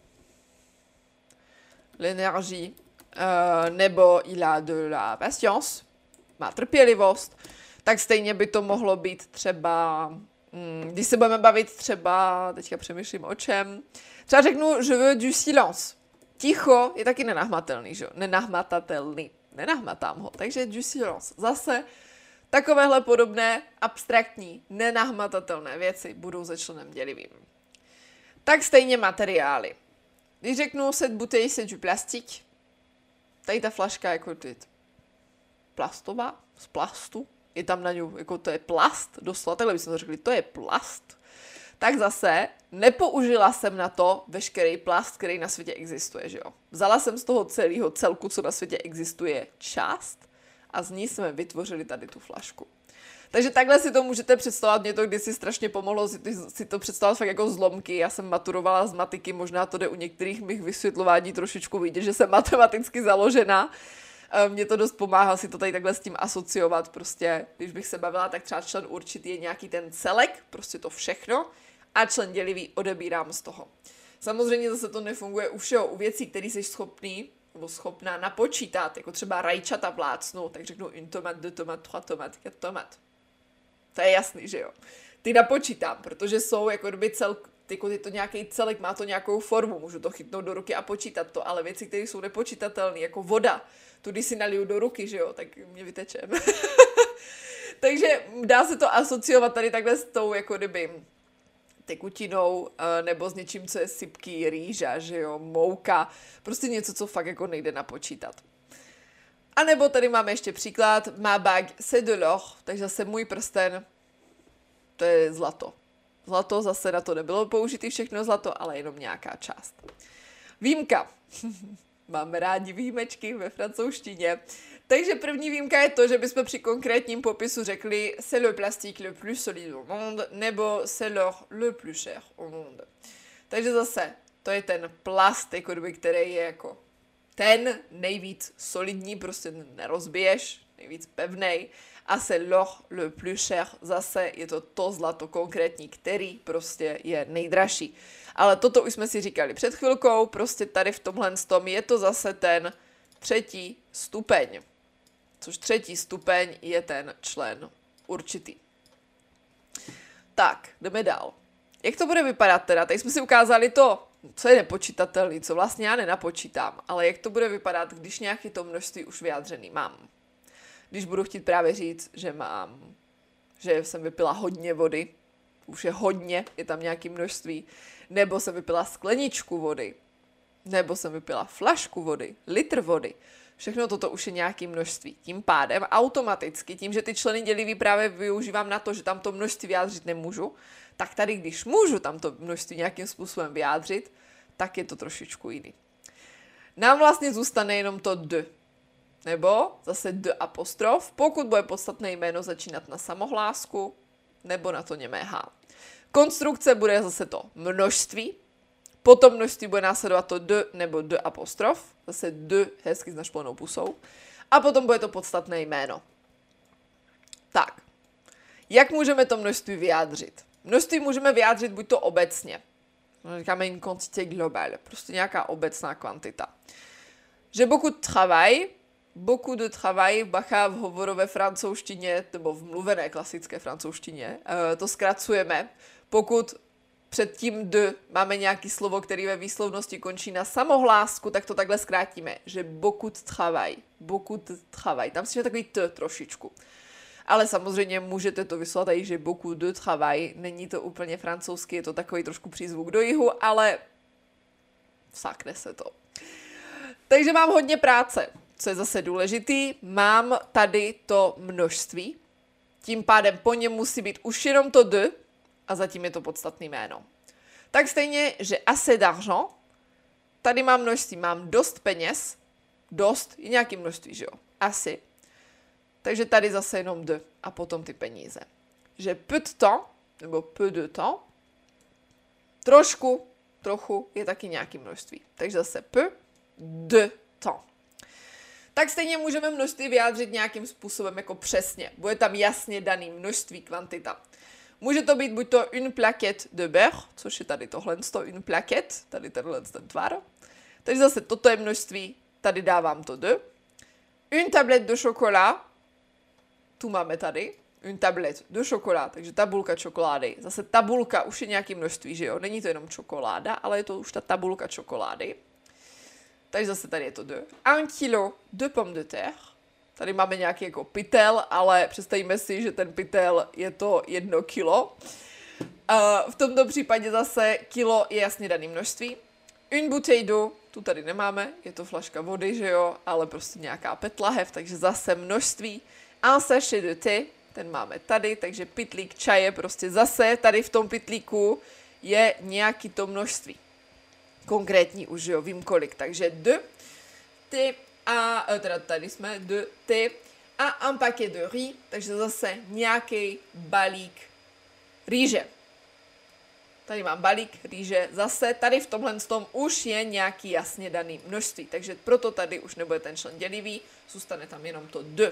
[SPEAKER 1] l'énergie, uh, nebo il a de la patience, má trpělivost. Tak stejně by to mohlo být třeba, hmm, když se budeme bavit třeba, teďka přemýšlím o čem, třeba řeknu, je veux du silence. Ticho je taky nenahmatatelný, že jo? Nenahmatatelný. Nenahmatám ho, takže du silence. Zase takovéhle podobné, abstraktní, nenahmatatelné věci budou se členem dělivým. Tak stejně materiály. Když řeknu cette bouteille c'est du plastique, tady ta flaška jako je plastová, z plastu, je tam na ňu, jako to je plast, doslova, takhle bychom to řekli, to je plast, tak zase nepoužila jsem na to veškerý plast, který na světě existuje, že jo. Vzala jsem z toho celého celku, co na světě existuje, část a z ní jsme vytvořili tady tu flašku. Takže takhle si to můžete představovat, mě to kdysi strašně pomohlo si, si to představovat fakt jako zlomky. Já jsem maturovala z matiky, možná to jde u některých mých vysvětlování trošičku vidět, že jsem matematicky založená. Mně to dost pomáhá si to tady takhle s tím asociovat, prostě, když bych se bavila, tak třeba člen určitý je nějaký ten celek, prostě to všechno, a člen dělivý odebírám z toho. Samozřejmě zase to nefunguje u všeho, u věcí, které jsi schopný, nebo schopná napočítat, jako třeba rajčata plácnu, tak řeknu une tomate, deux tomates, trois tomates, quatre tomates. To je jasný, že jo. Ty napočítám, protože jsou jako kdyby celk, jako je to nějaký celek, má to nějakou formu, můžu to chytnout do ruky a počítat to, ale věci, které jsou nepočítatelné, jako voda, tu když si naliju do ruky, že jo, tak mě vytečem. Takže dá se to asociovat tady takhle s tou jako kdyby tekutinou, nebo s něčím, co je sypký, rýža, že jo, mouka, prostě něco, co fakt jako nejde napočítat. A nebo tady máme ještě příklad, ma bague c'est de l'or, takže zase můj prsten, to je zlato. Zlato, zase na to nebylo použitý všechno zlato, ale jenom nějaká část. Výjimka. Máme rádi výjimečky ve francouzštině. Takže první výjimka je to, že bychom při konkrétním popisu řekli c'est le plastique le plus solide au monde, nebo c'est l'or le plus cher au monde. Takže zase, to je ten plast, jako doby, který je jako ten nejvíc solidní, prostě nerozbiješ, nejvíc pevnej. A c'est l'or le plus cher, zase je to to zlato konkrétní, který prostě je nejdražší. Ale toto už jsme si říkali před chvilkou, prostě tady v tomhle tom je to zase ten třetí stupeň. což třetí stupeň je ten člen určitý. Tak, jdeme dál. Jak to bude vypadat teda? Teď jsme si ukázali to, co je nepočítatelný, co vlastně já nenapočítám, ale jak to bude vypadat, když nějaké to množství už vyjádřený mám. Když budu chtít právě říct, že mám, že jsem vypila hodně vody, už je hodně, je tam nějaké množství, nebo jsem vypila skleničku vody, nebo jsem vypila flašku vody, litr vody. Všechno toto už je nějaké množství. Tím pádem automaticky, tím, že ty členy dělivý právě využívám na to, že tam to množství vyjádřit nemůžu, tak tady, když můžu tam to množství nějakým způsobem vyjádřit, tak je to trošičku jiný. Nám vlastně zůstane jenom to d. Nebo zase d apostrof, pokud bude podstatné jméno začínat na samohlásku, nebo na to němé h. Konstrukce bude zase to množství, potom množství bude následovat to d nebo d apostrof, zase d hezky s našplenou pusou, a potom bude to podstatné jméno. Tak, jak můžeme to množství vyjádřit? Množství můžeme vyjádřit buď to obecně, říkáme une quantité globale, prostě nějaká obecná kvantita. Že beaucoup travail, beaucoup de travail, bacha v hovorové francouzštině, nebo v mluvené klasické francouzštině, to zkracujeme, pokud před tím d máme nějaký slovo, který ve výslovnosti končí na samohlásku, tak to takhle zkrátíme, že beaucoup travail, beaucoup travail, tam si je takový t trošičku. Ale samozřejmě můžete to vyslovat i, že beaucoup de travail, není to úplně francouzsky, je to takový trošku přízvuk do jihu, ale vsákne se to. Takže mám hodně práce, co je zase důležitý, mám tady to množství, tím pádem po něm musí být už jenom to d a zatím je to podstatné jméno. Tak stejně, že assez d'argent, tady mám množství, mám dost peněz, dost je nějaké množství, že jo, asi. Takže tady zase jenom d a potom ty peníze. Že peu de temps, nebo peu de temps, trošku, trochu je taky nějaké množství. Takže zase peu de temps. Tak stejně můžeme množství vyjádřit nějakým způsobem jako přesně. Bude tam jasně daný množství, kvantita. Může to být buď to une plaquette de beurre, což je tady tohle, une plaquette, tady tenhle ten tvar. Takže zase toto je množství, tady dávám to de. Une tablette de chocolat, tu máme tady, une tablette de chocolat, takže tabulka čokolády. Zase tabulka už je nějaké množství, že jo? Není to jenom čokoláda, ale je to už ta tabulka čokolády. Takže zase tady je to de. Un kilo de pommes de terre. Tady máme nějaký jako pytel, ale představíme si, že ten pytel je to jedno kilo. Uh, v tomto případě zase kilo je jasně daný množství. Une bouteille d'eau, tu tady nemáme, je to flaška vody, že jo, ale prostě nějaká petlahev, takže zase množství. Un sachet de thé, ten máme tady, takže pytlík čaje, prostě zase tady v tom pytlíku je nějaký to množství. Konkrétní už, jo, vím kolik, takže de thé a, teda tady jsme, de thé a un paquet de riz, takže zase nějaký balík rýže. Tady mám balík rýže, zase tady v tomhle tom už je nějaký jasně daný množství, takže proto tady už nebude ten člen dělivý, zůstane tam jenom to de.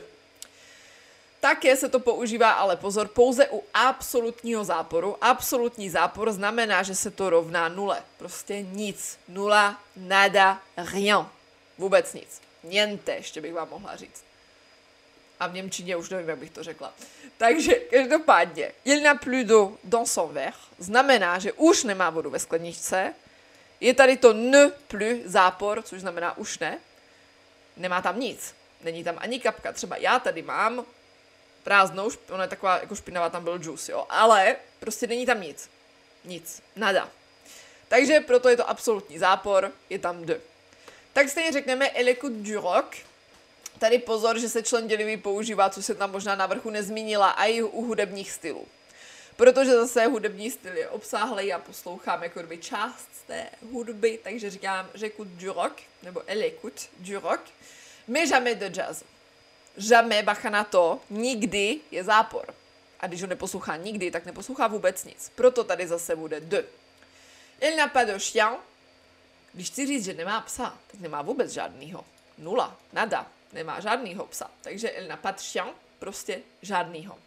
[SPEAKER 1] Také se to používá, ale pozor, pouze u absolutního záporu. Absolutní zápor znamená, že se to rovná nule. Prostě nic. Nula, nada, rien. Vůbec nic. Niente, ještě bych vám mohla říct. A v němčině už nevím, jak bych to řekla. Takže každopádně, il n'a plus d'eau dans son verre, znamená, že už nemá vodu ve skleničce. Je tady to ne plus zápor, což znamená už ne. Nemá tam nic. Není tam ani kapka. Třeba já tady mám prázdnou, ona je taková jako špinavá, tam byl džus, jo, ale prostě není tam nic. Nic. Nada. Takže proto je to absolutní zápor, je tam de. Tak stejně řekneme l'écoute du rock. Tady pozor, že se člen dělivý používá, co se tam možná na vrchu nezmínila, a i u hudebních stylů. Protože zase hudební styl je obsáhlý a poslouchám jako kdyby část z té hudby, takže říkám j'écoute du rock, nebo l'écoute du rock, mais jamais de jazz. Jamais, bacha na to, nikdy je zápor. A když ho neposlouchá nikdy, tak neposlouchá vůbec nic. Proto tady zase bude de. Il n'a pas de chien. Když chci říct, že nemá psa, tak nemá vůbec žádnýho. Nula, nada, nemá žádnýho psa. Takže il n'a pas de chien, prostě žádnýho.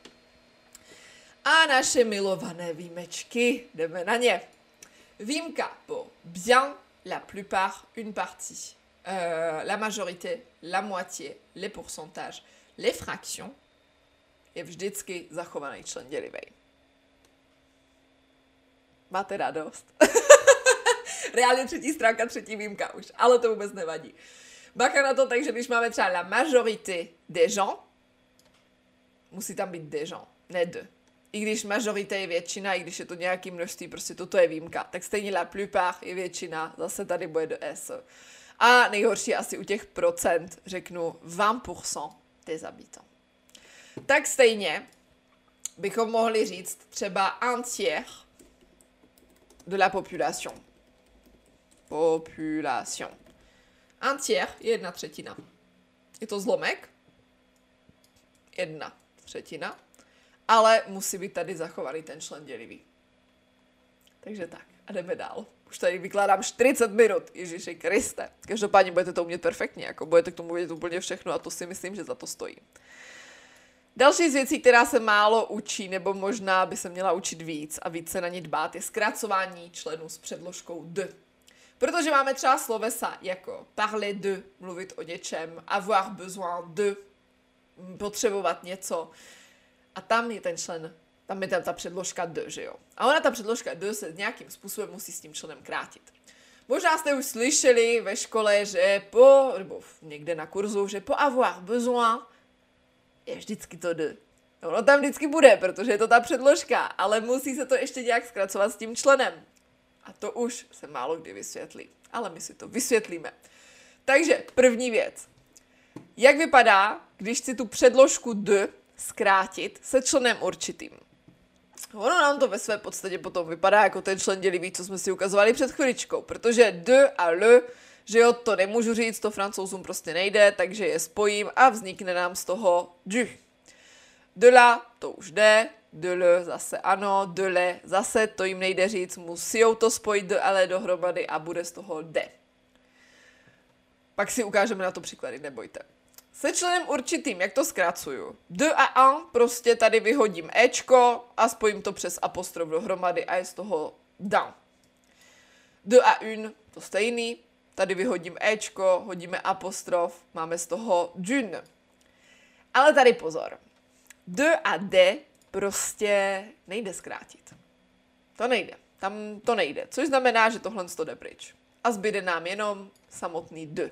[SPEAKER 1] A naše milované výjimečky, jdeme na ně. Výjimka po bien, la plupart, une partie. Euh, la majorité, la moitié, les pourcentages, les fractions je vždycky zachovaný člen dělivý. Máte radost? Reálně třetí stránka, třetí výjimka už, ale to vůbec nevadí. Bacha na to, takže když máme třeba la majorité des gens, musí tam být des gens, ne de. I když majorité je většina, i když je to nějaký množství, prostě toto je výjimka, tak stejně la plupart je většina, zase tady bude do S. A nejhorší asi u těch procent řeknu dvacet procent des habitants. Tak stejně bychom mohli říct třeba un tiers de la population. Population. Un tiers je jedna třetina. Je to zlomek. Jedna třetina. Ale musí být tady zachovaný ten člen dělivý. Takže tak. A jdeme dál. Už tady vykládám čtyřicet minut. Ježiši Kriste. Každopádně budete to umět perfektně. Jako budete k tomu vědět úplně všechno a to si myslím, že za to stojí. Další z věcí, která se málo učí, nebo možná by se měla učit víc a víc se na ně dbát, je zkracování členů s předložkou de. Protože máme třeba slovesa jako parler de, mluvit o něčem, avoir besoin de, potřebovat něco. A tam je ten člen, tam je tam ta předložka de, že jo. A ona, ta předložka de, se nějakým způsobem musí s tím členem krátit. Možná jste už slyšeli ve škole, že po, nebo někde na kurzu, že po avoir besoin je vždycky to de. Ono tam vždycky bude, protože je to ta předložka, ale musí se to ještě nějak zkracovat s tím členem. A to už se málo kdy vysvětlí. Ale my si to vysvětlíme. Takže první věc. Jak vypadá, když si tu předložku de zkrátit se členem určitým? Ono nám to ve své podstatě potom vypadá jako ten člen dělivý, co jsme si ukazovali před chviličkou. Protože de a le, že jo, to nemůžu říct, to Francouzům prostě nejde, takže je spojím a vznikne nám z toho du. De la, to už jde, de le zase ano, de le zase, to jim nejde říct, musí to spojit de ale dohromady a bude z toho de. Pak si ukážeme na to příklady, nebojte. Se členem určitým, jak to zkracuju? De a un, prostě tady vyhodím éčko a spojím to přes apostrof dohromady a je z toho d'un. De a une, to stejný, tady vyhodím éčko, hodíme apostrof, máme z toho d'une. Ale tady pozor. De a de prostě nejde zkrátit. To nejde. Tam to nejde. Což znamená, že tohle to jde pryč. A zbyde nám jenom samotný de.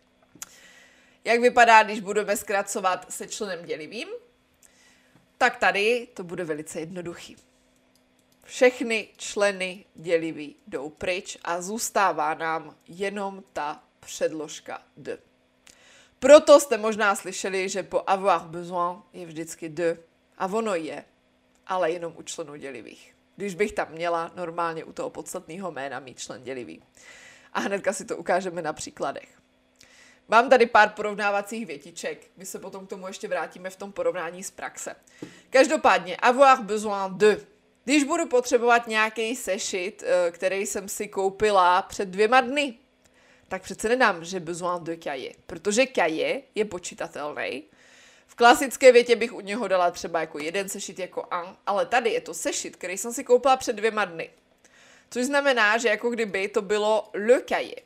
[SPEAKER 1] Jak vypadá, když budeme zkracovat se členem dělivým? Tak tady to bude velice jednoduchý. Všechny členy dělivý jdou pryč a zůstává nám jenom ta předložka de. Proto jste možná slyšeli, že po avoir besoin je vždycky de. A ono je, ale jenom u členů dělivých. Když bych tam měla normálně u toho podstatného jména mít člen dělivý. A hnedka si to ukážeme na příkladech. Mám tady pár porovnávacích větiček. My se potom k tomu ještě vrátíme v tom porovnání z praxe. Každopádně, avoir besoin de. Když budu potřebovat nějaký sešit, který jsem si koupila před dvěma dny, tak přece nedám, že besoin de cahier, protože cahier je počítatelný. V klasické větě bych u něho dala třeba jako jeden sešit jako un, ale tady je to sešit, který jsem si koupila před dvěma dny. Což znamená, že jako kdyby to bylo le cahier.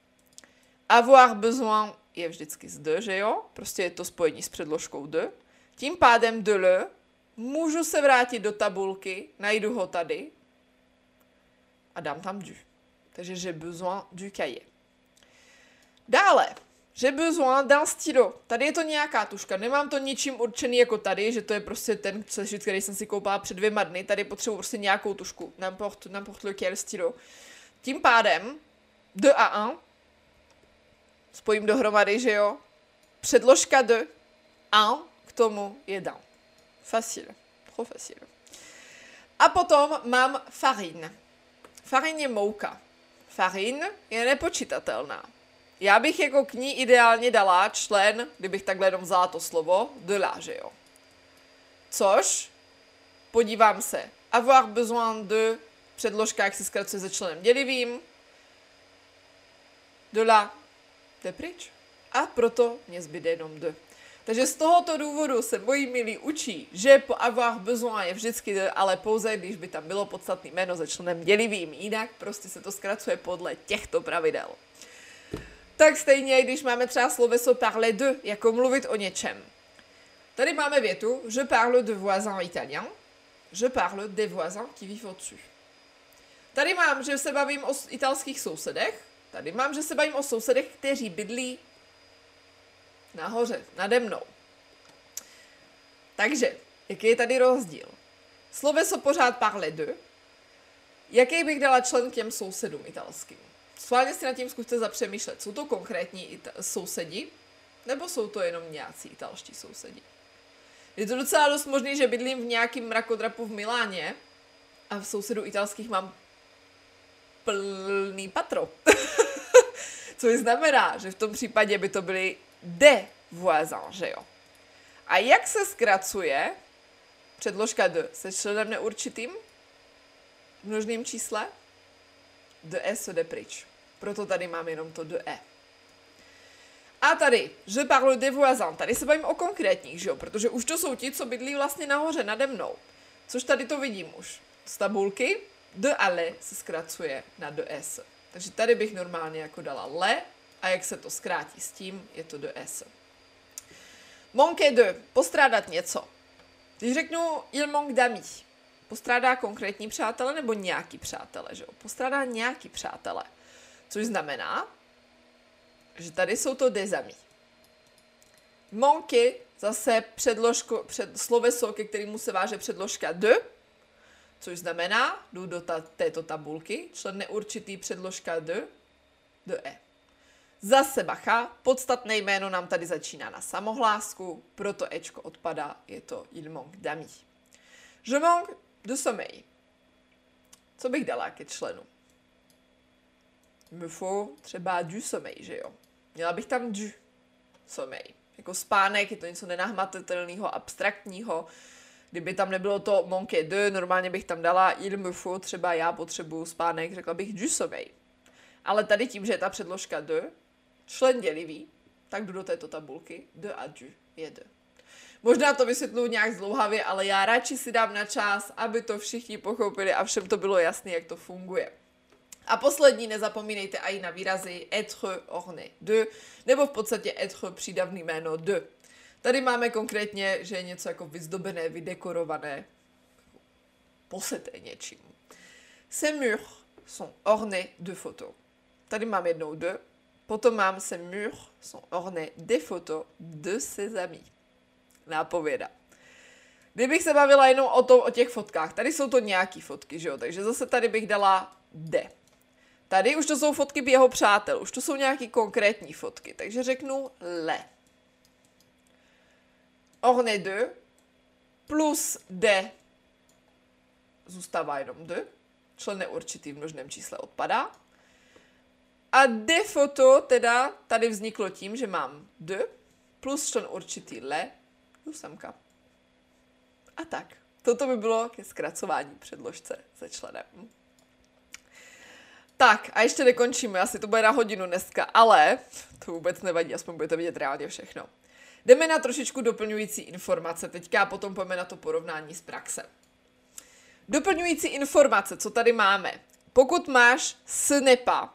[SPEAKER 1] Avoir besoin je vždycky z de, že jo? Prostě je to spojení s předložkou de. Tím pádem de le můžu se vrátit do tabulky, najdu ho tady a dám tam du. Takže j'ai besoin du cahier. Dále, j'ai besoin d'un stylo. Tady je to nějaká tuška, nemám to ničím určený jako tady, že to je prostě ten sešit, který jsem si koupila před dvěma dny. Tady potřebuji prostě nějakou tušku, n'importe, n'importe lequel stylo. Tím pádem, de a un, spojím dohromady, že jo? Předložka de, un, k tomu je d'un. Facile, trop facile. A potom mám farine. Farine je mouka. Farine je nepočítatelná. Já bych jako k ní ideálně dala člen, kdybych takhle jenom vzala to slovo, de la, že jo. Což, podívám se, avoir besoin de, předložka, jak se zkracuje se členem dělivým, de la, jde pryč. A proto mě zbyde jenom de. Takže z tohoto důvodu se moji milí učí, že po avoir besoin je vždycky de, ale pouze, když by tam bylo podstatné jméno se členem dělivým. Jinak prostě se to zkracuje podle těchto pravidel. Tak stejně, když máme třeba sloveso parler de, jako mluvit o něčem. Tady máme větu je parle de voisins italiens, je parle des voisins qui vivent au-dessus. Tady mám, že se bavím o italských sousedech, tady mám, že se bavím o sousedech, kteří bydlí nahoře, nade mnou. Takže, jaký je tady rozdíl? Sloveso pořád parle de. Jaký bych dala člen k těm sousedům italským? Sválně si nad tím zkuste zapřemýšlet. Jsou to konkrétní sousedi? Nebo jsou to jenom nějací italští sousedi? Je to docela dost možný, že bydlím v nějakým mrakodrapu v Miláně a v sousedů italských mám plný patro. Což znamená, že v tom případě by to byly des voisins, že jo? A jak se zkracuje předložka de se členem neurčitým v množném čísle? De e se jde pryč. Proto tady mám jenom to de e. A tady, je parle des voisins, tady se bavím o konkrétních, že jo? Protože už to jsou ti, co bydlí vlastně nahoře nade mnou. Což tady to vidím už. Z tabulky de ale se zkracuje na de es. Takže tady bych normálně jako dala le a jak se to zkrátí s tím, je to de es. Manque de, postrádat něco. Když řeknu il manque d'amis, postrádá konkrétní přátele nebo nějaký přátele, že jo? Postrádá nějaký přátele. Což znamená, že tady jsou to des amis. Manque, zase předložko, před, sloveso, ke kterému se váže předložka de, což znamená, jdu do ta, této tabulky, člen neurčitý předložka de, de e. Zase bacha, podstatné jméno nám tady začíná na samohlásku, proto ečko odpadá, je to il manque d'amis. Je manque de sommeil. Co bych dala ke členu? Me faut třeba du sommeil, že jo? Měla bych tam du sommeil. Jako spánek, je to něco nenahmatatelného, abstraktního. Kdyby tam nebylo to manque de, normálně bych tam dala il me faut, třeba já potřebuju spánek, řekla bych du sommeil. Ale tady tím, že je ta předložka de, člen dělivý, tak jdu do této tabulky, de a du je de. Možná to vysvětluji nějak zdlouhavě, ale já radši si dám na čas, aby to všichni pochopili a všem to bylo jasné, jak to funguje. A poslední, nezapomínejte i na výrazy être orné de, nebo v podstatě être přídavný jméno de. Tady máme konkrétně, že je něco jako vyzdobené, vydekorované, poseté něčím. Ces murs sont ornés de photos. Tady mám jednou de, potom mám ces murs sont ornés des photos de ses amis. Nápověda. Kdybych se bavila jenom o, to, o těch fotkách, tady jsou to nějaký fotky, že jo, takže zase tady bych dala de. Tady už to jsou fotky jeho přátel, už to jsou nějaký konkrétní fotky, takže řeknu le. Orné de plus de zůstává jenom de, člen neurčitý v množném čísle odpadá. A de foto teda tady vzniklo tím, že mám de plus člen určitý le, jdu semka. A tak. Toto by bylo ke zkracování předložce se členem. Tak, a ještě nekončíme, asi to bude na hodinu dneska, ale to vůbec nevadí, aspoň budete vidět reálně všechno. Jdeme na trošičku doplňující informace, teďka a potom pojďme na to porovnání z praxe. Doplňující informace, co tady máme? Pokud máš ce n'est pas,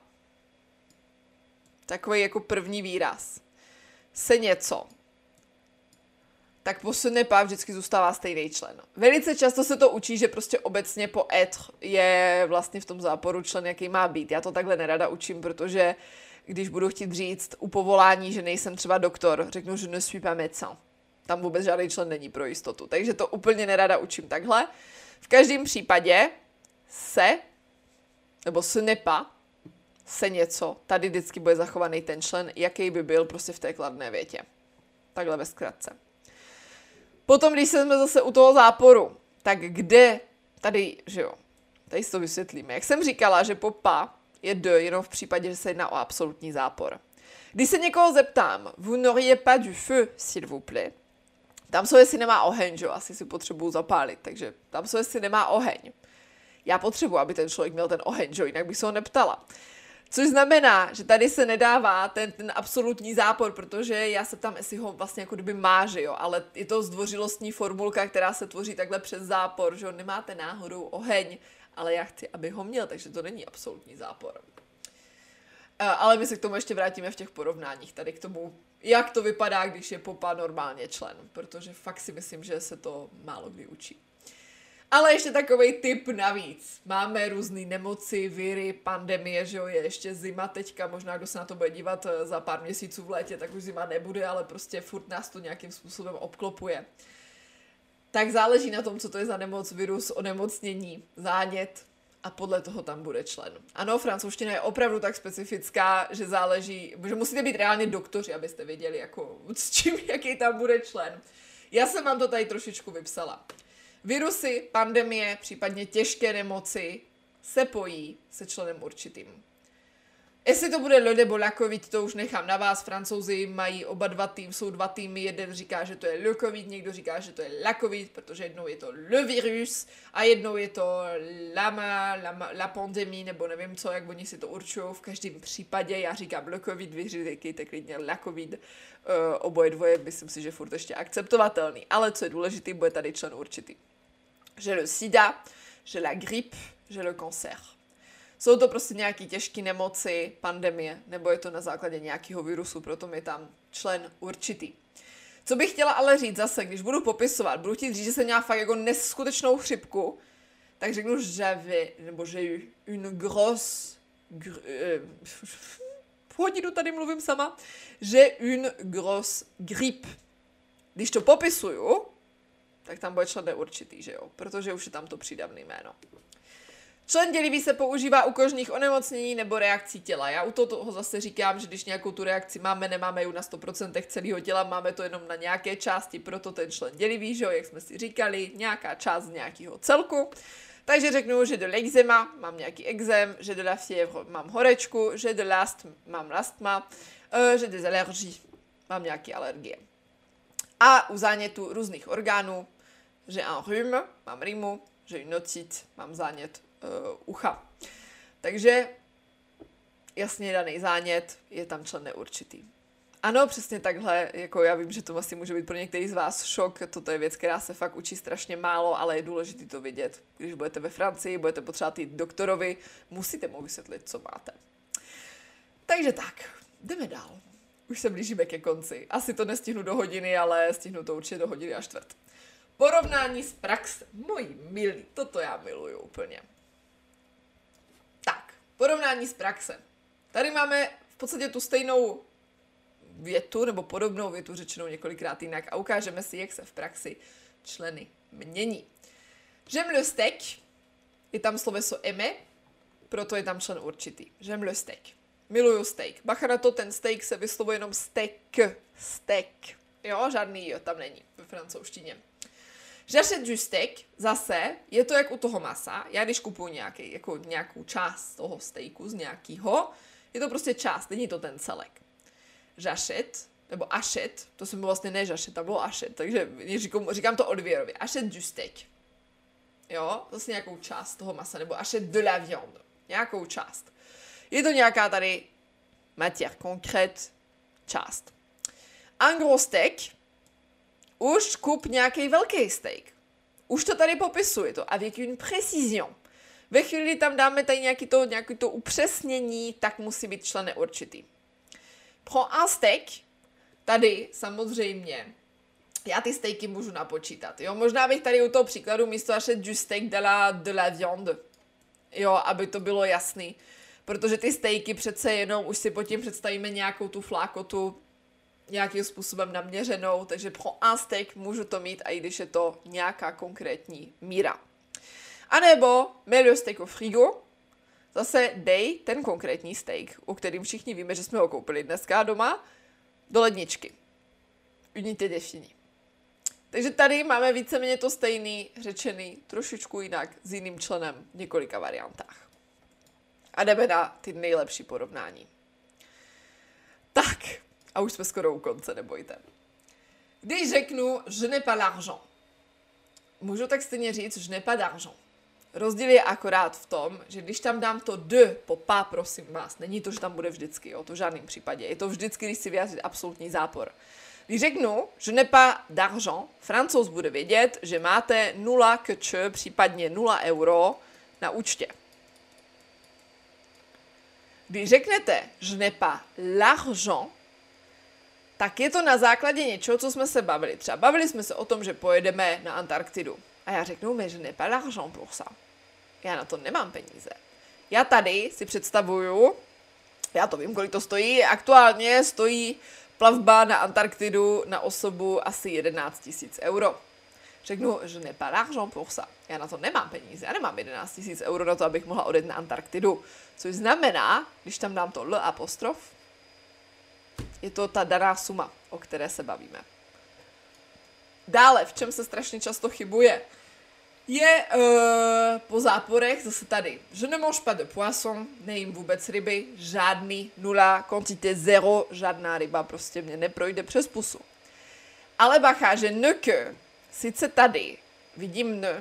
[SPEAKER 1] takový jako první výraz, se něco, tak po ce n'est pas vždycky zůstává stejný člen. Velice často se to učí, že prostě obecně po être je vlastně v tom záporu člen, jaký má být. Já to takhle nerada učím, protože když budu chtít říct u povolání, že nejsem třeba doktor, řeknu, že ne suis pas médecin. Tam vůbec žádný člen není pro jistotu. Takže to úplně nerada učím takhle. V každém případě se, nebo ce n'est pas, se něco, tady vždycky bude zachovaný ten člen, jaký by byl prostě v té kladné větě. Takhle ve zkratce. Potom, když jsme zase u toho záporu, tak kde, tady, že jo, tady si to vysvětlíme. Jak jsem říkala, že po pa je de, jenom v případě, že se jedná o absolutní zápor. Když se někoho zeptám, vous n'auriez pas du feu, s'il vous plaît, tam jsou, jestli nemá oheň, že jo, asi si potřebuju zapálit, takže tam jsou, jestli nemá oheň. Já potřebuji, aby ten člověk měl ten oheň, že jo, jinak bych se ho neptala. Což znamená, že tady se nedává ten, ten absolutní zápor, protože já se ptám, jestli ho vlastně jako kdyby má, že jo, ale je to zdvořilostní formulka, která se tvoří takhle přes zápor, že jo, nemáte náhodou oheň, ale já chci, aby ho měl, takže to není absolutní zápor. Ale my se k tomu ještě vrátíme v těch porovnáních, tady k tomu jak to vypadá, když je popa normálně člen, protože fakt si myslím, že se to málo kdy učí. Ale ještě takovej tip navíc. Máme různé nemoci, viry, pandemie, že jo, je ještě zima teďka, možná kdo se na to bude dívat za pár měsíců v létě, tak už zima nebude, ale prostě furt nás to nějakým způsobem obklopuje. Tak záleží na tom, co to je za nemoc, virus, onemocnění, zánět a podle toho tam bude člen. Ano, francouzština je opravdu tak specifická, že záleží, že musíte být reálně doktoři, abyste věděli, jako, s čím, jaký tam bude člen. Já jsem vám to tady trošičku vypsala. Virusy, pandemie, případně těžké nemoci se pojí se členem určitým. Jestli to bude le nebo la covid, to už nechám na vás. Francouzi mají oba dva tým, jsou dva týmy, jeden říká, že to je le covid, někdo říká, že to je la covid, protože jednou je to le virus a jednou je to la, la, la pandemie, nebo nevím co, jak oni si to určují. V každém případě já říkám le covid, vy říkejte klidně la covid, uh, oboje dvoje, myslím si, že furt ještě akceptovatelný. Ale co je důležité, bude tady člen určitý. Že le sida, že la grippe, že le cancer. Jsou to prostě nějaké těžké nemoci, pandemie, nebo je to na základě nějakého virusu, proto je tam člen určitý. Co bych chtěla ale říct zase, když budu popisovat, budu chtít říct, že jsem měla fakt jako neskutečnou chřipku, tak řeknu, j'avais, nebo j'ai eu une grosse, gr, eh, hodinu tady mluvím sama, j'ai une grosse grippe. Když to popisuju, tak tam bude člen neurčitý, že jo, protože už je tam to přídavné jméno. Člen dělivý se používá u kožních onemocnění nebo reakcí těla. Já u toho zase říkám, že když nějakou tu reakci máme, nemáme ji na sto procent celého těla, máme to jenom na nějaké části, proto ten člen dělivý, že jo, jak jsme si říkali, nějaká část z nějakého celku. Takže řeknu, že de l'eczéma, mám nějaký exém, že de la fièvre, mám horečku, že de l'astme, mám astma, že des allergies, mám nějaké alergie. A u zánětu různých orgánů, že un rhume, mám rýmu, že une otite, mám zánět uh, ucha. Takže jasně daný zánět, je tam člen neurčitý. Ano, přesně takhle, jako já vím, že to asi může být pro některý z vás šok, toto je věc, která se fakt učí strašně málo, ale je důležité to vidět. Když budete ve Francii, budete potřebovat jít doktorovi, musíte mu vysvětlit, co máte. Takže tak, jdeme dál. Už se blížíme ke konci. Asi to nestihnu do hodiny, ale stihnu to určitě do hodiny a čtvrt. Porovnání s praxe. Moji milí, toto já miluju úplně. Tak, porovnání s praxe. Tady máme v podstatě tu stejnou větu, nebo podobnou větu řečenou několikrát jinak a ukážeme si, jak se v praxi členy mění. J'aime le steak, je tam sloveso aimer, proto je tam člen určitý. J'aime le steak. Miluju steak. Bacha na to, ten steak se vyslovuje jenom steak. Steak. Jo, žádný jo, tam není ve francouzštině. J'achète du steak, zase, je to jak u toho masa. Já když kupuju nějaký, jako nějakou část toho steaku z nějakého, je to prostě část, není to ten celek. J'achète, nebo achète, to jsem vlastně ne j'achète, tam bylo achète, takže říkám, říkám to odvěrově. Achète du steak. Jo, zase nějakou část toho masa, nebo achète de la viande. Nějakou část. Je to nějaká tady matière concrète, část. Un gros steak, už kup nějaký velký steak. Už to tady popisuje to. Avec une précision. Ve chvíli tam dáme tady nějaký to, nějaký to upřesnění, tak musí být člen neurčitý. Pro un steak, tady samozřejmě, já ty steaky můžu napočítat. Jo? Možná bych tady u toho příkladu místo achète du steak de la, de la viande. Jo, aby to bylo jasný. Protože ty steaky přece jenom už si pod tím představíme nějakou tu flákotu, nějakým způsobem naměřenou, takže pro un steak můžu to mít, i když je to nějaká konkrétní míra. A nebo mets le steak au frigo, zase dej ten konkrétní steak, u kterým všichni víme, že jsme ho koupili dneska doma, do ledničky. Unité définie. Takže tady máme víceméně to stejný, řečený, trošičku jinak, s jiným členem v několika variantách. A jdeme na ty nejlepší porovnání. Tak, a už jsme skoro u konce, nebojte. Když řeknu je n'ai pas l'argent, můžu tak stejně říct je n'ai pas d'argent. Rozdíl je akorát v tom, že když tam dám to de po pa, prosím vás, není to, že tam bude vždycky, jo, to v žádném případě. Je to vždycky, když si vyjádřit absolutní zápor. Když řeknu je n'ai pas d'argent, Francouz bude vědět, že máte nula kč, případně nula euro na účtě. Když řeknete je n'ai pas l'argent, tak je to na základě něčeho, co jsme se bavili. Třeba bavili jsme se o tom, že pojedeme na Antarktidu. A já řeknu, mais je n'ai pas l'argent pour ça. Já na to nemám peníze. Já tady si představuju, já to vím, kolik to stojí, aktuálně stojí plavba na Antarktidu na osobu asi jedenáct tisíc euro. Řeknu, že n'ai pas l'argent pour ça. Já na to nemám peníze, já nemám jedenáct tisíc euro na to, abych mohla odjet na Antarktidu. Což znamená, když tam dám to L apostrof, je to ta daná suma, o které se bavíme. Dále, v čem se strašně často chybuje, je uh, po záporech zase tady. Je ne mange pas de poisson, nejím vůbec ryby, žádný, nula, quantité zero, žádná ryba prostě mě neprojde přes pusu. Ale bacha, že ne que, sice tady vidím ne,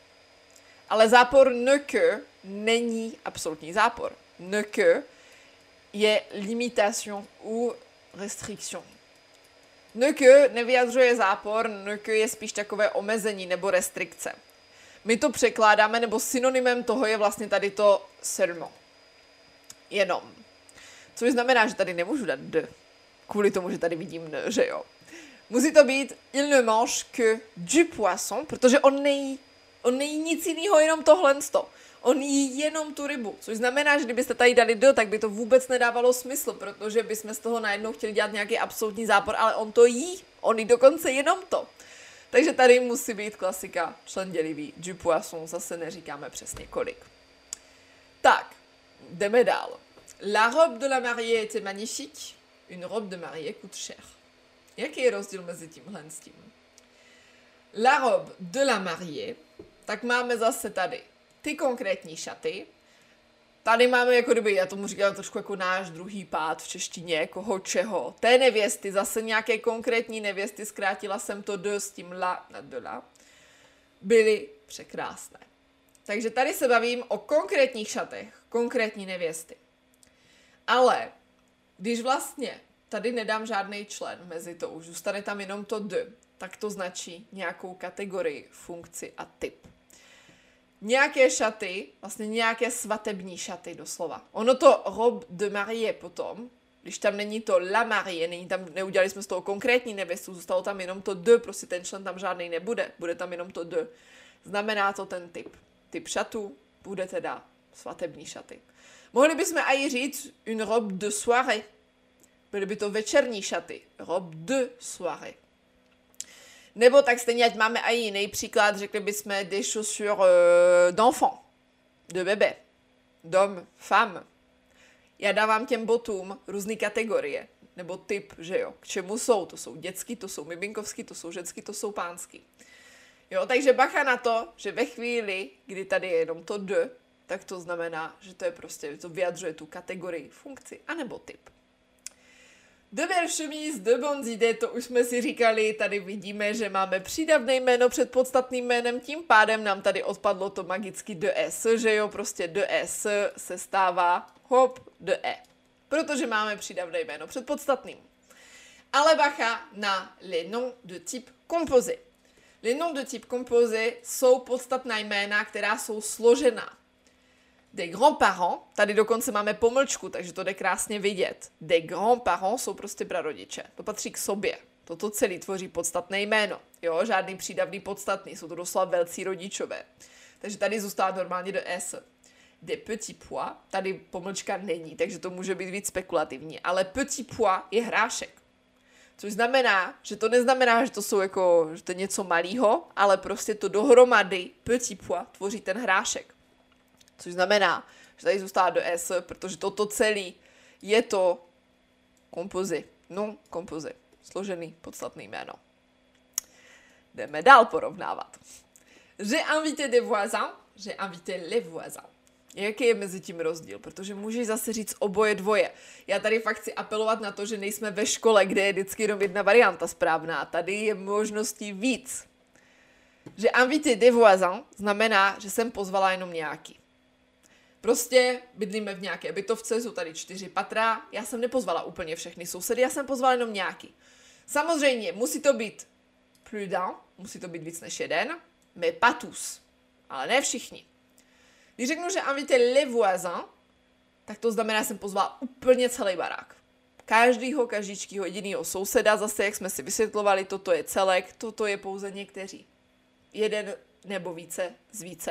[SPEAKER 1] ale zápor ne que není absolutní zápor. Ne que je limitation ou restriction. Ne que nevyjadřuje zápor, ne que je spíš takové omezení nebo restrikce. My to překládáme, nebo synonymem toho je vlastně tady to seulement. Jenom. Což znamená, že tady nemůžu dát de. Kvůli tomu, že tady vidím ne, že jo. Musí to být il ne mange que du poisson, protože on nejí, on nejí nic jiného, jenom tohle. On jí jenom tu rybu. Což znamená, že kdybyste tady dali de, tak by to vůbec nedávalo smysl, protože bychom z toho najednou chtěli dělat nějaký absolutní zápor, ale on to jí. On jí dokonce jenom to. Takže tady musí být klasika člen dělivý. Du poisson, zase neříkáme přesně kolik. Tak, jdeme dál. La robe de la mariée était magnifique. Une robe de mariée coûte cher. Jaký je rozdíl mezi tímhle s tím? La robe de la mariée, tak máme zase tady ty konkrétní šaty. Tady máme jako kdyby, já tomu říkám trošku jako náš druhý pád v češtině, koho čeho. Té nevěsty, zase nějaké konkrétní nevěsty, zkrátila jsem to de s tím la na de la, byly překrásné. Takže tady se bavím o konkrétních šatech, konkrétní nevěsty. Ale když vlastně tady nedám žádný člen mezi to, už zůstane tam jenom to de, tak to značí nějakou kategorii, funkci a typ. Nějaké šaty, vlastně nějaké svatební šaty doslova. Ono to robe de mariée potom, když tam není to la mariée, není tam, neudělali jsme z toho konkrétní nevěstu, zůstalo tam jenom to de, prostě ten člen tam žádný nebude, bude tam jenom to de. Znamená to ten typ. Typ šatů bude teda svatební šaty. Mohli bychom i říct une robe de soirée. Byly by to večerní šaty. Robe de soirée. Nebo tak stejně, ať máme i jiný příklad, řekli bychom des chaussures euh, d'enfant, de bébé, d'homme, femme. Já dávám těm botům různé kategorie, nebo typ, že jo, k čemu jsou. To jsou dětský, to jsou mibinkovský, to jsou ženský, to jsou pánský. Jo, takže bacha na to, že ve chvíli, kdy tady je jenom to de, tak to znamená, že to je prostě, to vyjadřuje tu kategorii, funkci, anebo typ. De belles chemises, de bonnes idées, to už jsme si říkali, tady vidíme, že máme přídavné jméno před podstatným jménem, tím pádem nám tady odpadlo to magicky de s, že jo, prostě de s se stává hop de e, protože máme přídavné jméno před podstatným. Ale bacha na les noms de type composé. Les noms de type composé jsou podstatná jména, která jsou složená. Des grands-parents, tady dokonce máme pomlčku, takže to jde krásně vidět. Des grands-parents jsou prostě prarodiče, to patří k sobě. Toto celé tvoří podstatné jméno, jo, žádný přídavný podstatný, jsou to doslova velcí rodičové. Takže tady zůstává normálně do s. Des petits pois, tady pomlčka není, takže to může být víc spekulativní, ale petit pois je hrášek. Což znamená, že to neznamená, že to jsou jako, že to je něco malého, ale prostě to dohromady petit pois tvoří ten hrášek. Což znamená, že tady zůstává do s, protože toto celé je to kompozy, non kompozy, složený podstatný jméno. Jdeme dál porovnávat. J'ai invité des voisins, j'ai invité les voisins. Jaký je mezi tím rozdíl? Protože můžeš zase říct oboje dvoje. Já tady fakt chci apelovat na to, že nejsme ve škole, kde je vždycky jenom jedna varianta správná. Tady je možností víc. Že invité des voisins znamená, že jsem pozvala jenom nějaký. Prostě bydlíme v nějaké bytovce, jsou tady čtyři patra, já jsem nepozvala úplně všechny sousedy, já jsem pozvala jenom nějaký. Samozřejmě musí to být plus d'un, musí to být víc než jeden, mais pas tous, ale ne všichni. Když řeknu, že invité les voisins, tak to znamená, že jsem pozvala úplně celý barák. každýho, každýčkýho jedinýho souseda, zase jak jsme si vysvětlovali, toto je celek, toto je pouze někteří. Jeden nebo více z více.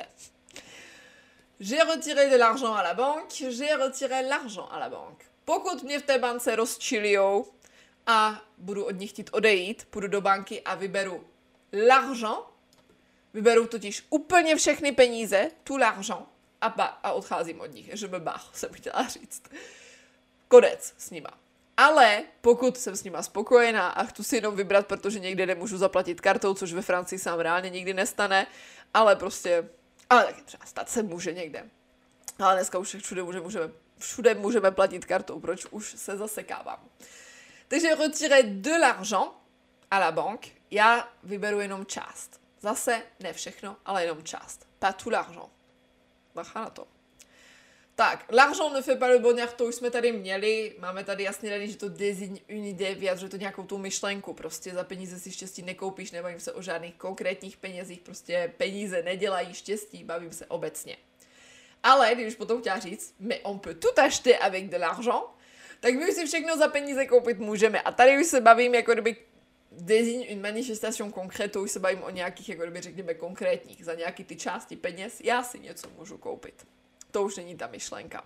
[SPEAKER 1] J'ai retiré de l'argent à la banque, j'ai retiré l'argent à la banque. Pokud mě v té bance rozčilijou a budu od nich chtít odejít, půjdu do banky a vyberu l'argent, vyberu totiž úplně všechny peníze, tout l'argent, a, ba- a odcházím od nich. Je me barre, jsem chtěla říct. Konec s nima. Ale pokud jsem s nima spokojená a chci si jenom vybrat, protože někde nemůžu zaplatit kartou, což ve Francii se nám reálně nikdy nestane, ale prostě, ale taky třeba stát se může někde. Ale dneska už všude můžeme, můžeme, všude můžeme platit kartou, proč už se zasekávám. Takže retiré de l'argent à la banque, já vyberu jenom část. Zase ne všechno, ale jenom část. Pas tout l'argent. Bacha na to. Tak, l'argent ne fait pas le bonheur, to už jsme tady měli, máme tady jasně daný, že to désigne une idée, vyjadřuje to nějakou tu myšlenku, prostě za peníze si štěstí nekoupíš, nebavím se o žádných konkrétních penězích, prostě peníze nedělají štěstí, bavím se obecně. Ale, když potom chtěla říct, mais on peut tout acheter avec de l'argent, tak my už si všechno za peníze koupit můžeme. A tady už se bavím, jako kdyby désigne une manifestation concrète, to už se bavím o nějakých, jako kdyby řekněme, konkrétních, za nějaký ty části peněz, já si něco můžu koupit. To už není ta myšlenka.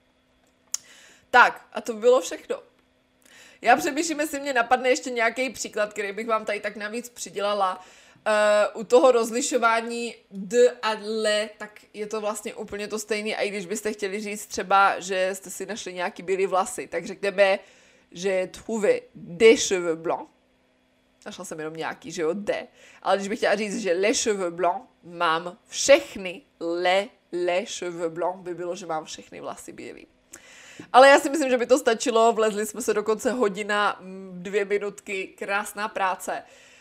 [SPEAKER 1] Tak, a to bylo všechno. Já přemýšlím, jestli mě napadne ještě nějaký příklad, který bych vám tady tak navíc přidělala. Uh, u toho rozlišování de a le, tak je to vlastně úplně to stejné. A i když byste chtěli říct třeba, že jste si našli nějaký bílý vlasy, tak řekneme, že trouvé des cheveux blancs. Našla jsem jenom nějaký, že jo, de. Ale když bych chtěla říct, že les cheveux blancs, mám všechny le, les cheveux blancs, by bylo, že mám všechny vlasy bílý. Ale já si myslím, že by to stačilo, vlezli jsme se dokonce hodina, dvě minutky, krásná práce.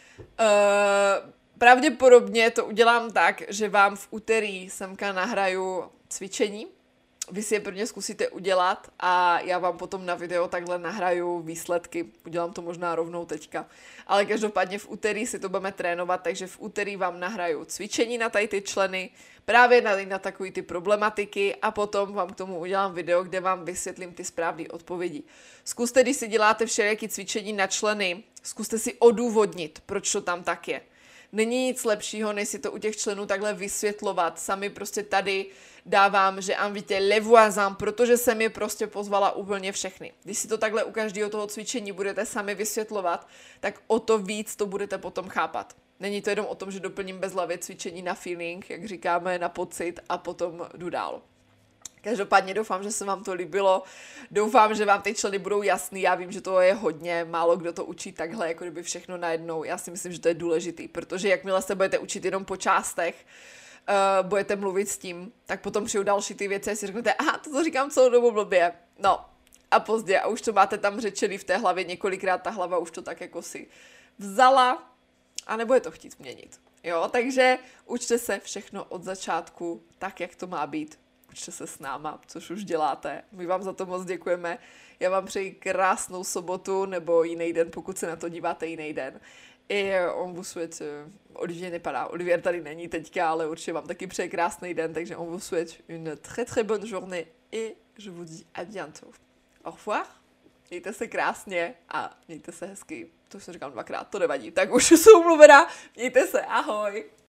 [SPEAKER 1] Uh, pravděpodobně to udělám tak, že vám v úterý semka nahraju cvičení, vy si je prvně zkusíte udělat a já vám potom na video takhle nahraju výsledky. Udělám to možná rovnou teďka. Ale každopádně v úterý si to budeme trénovat, takže v úterý vám nahraju cvičení na tady ty členy, právě na, na takový ty problematiky a potom vám k tomu udělám video, kde vám vysvětlím ty správné odpovědi. Zkuste, když si děláte všelijaký cvičení na členy, zkuste si odůvodnit, proč to tam tak je. Není nic lepšího, než si to u těch členů takhle vysvětlovat. Sami prostě tady dávám, že invité les voisins, protože jsem je prostě pozvala úplně všechny. Když si to takhle u každého toho cvičení budete sami vysvětlovat, tak o to víc to budete potom chápat. Není to jenom o tom, že doplním bezhlavě cvičení na feeling, jak říkáme, na pocit a potom jdu dál. Každopádně doufám, že se vám to líbilo. Doufám, že vám ty členy budou jasný. Já vím, že to je hodně, málo kdo to učí takhle, jako kdyby všechno najednou. Já si myslím, že to je důležitý, protože jakmile se budete učit jenom po částech, uh, budete mluvit s tím, tak potom přijou další ty věci a si řeknete, aha, to to říkám celou dobu blbě. No a pozdě a už to máte tam řečený v té hlavě několikrát, ta hlava už to tak jako si vzala a nebude to chtít změnit. Jo, takže učte se všechno od začátku tak, jak to má být. Učte se s náma, což už děláte. My vám za to moc děkujeme. Já vám přeji krásnou sobotu nebo jiný den, pokud se na to díváte jiný den. Et on vous souhaite, Olivier n'est pas là, Olivier tady není teďka, ale určitě vám taky přeji krásný den, takže on vous souhaite une très très bonne journée et je vous dis à bientôt. Au revoir, mějte se krásně a mějte se hezky. To jsem říkal dvakrát, to nevadí, tak už jsem umluvená, mějte se, ahoj.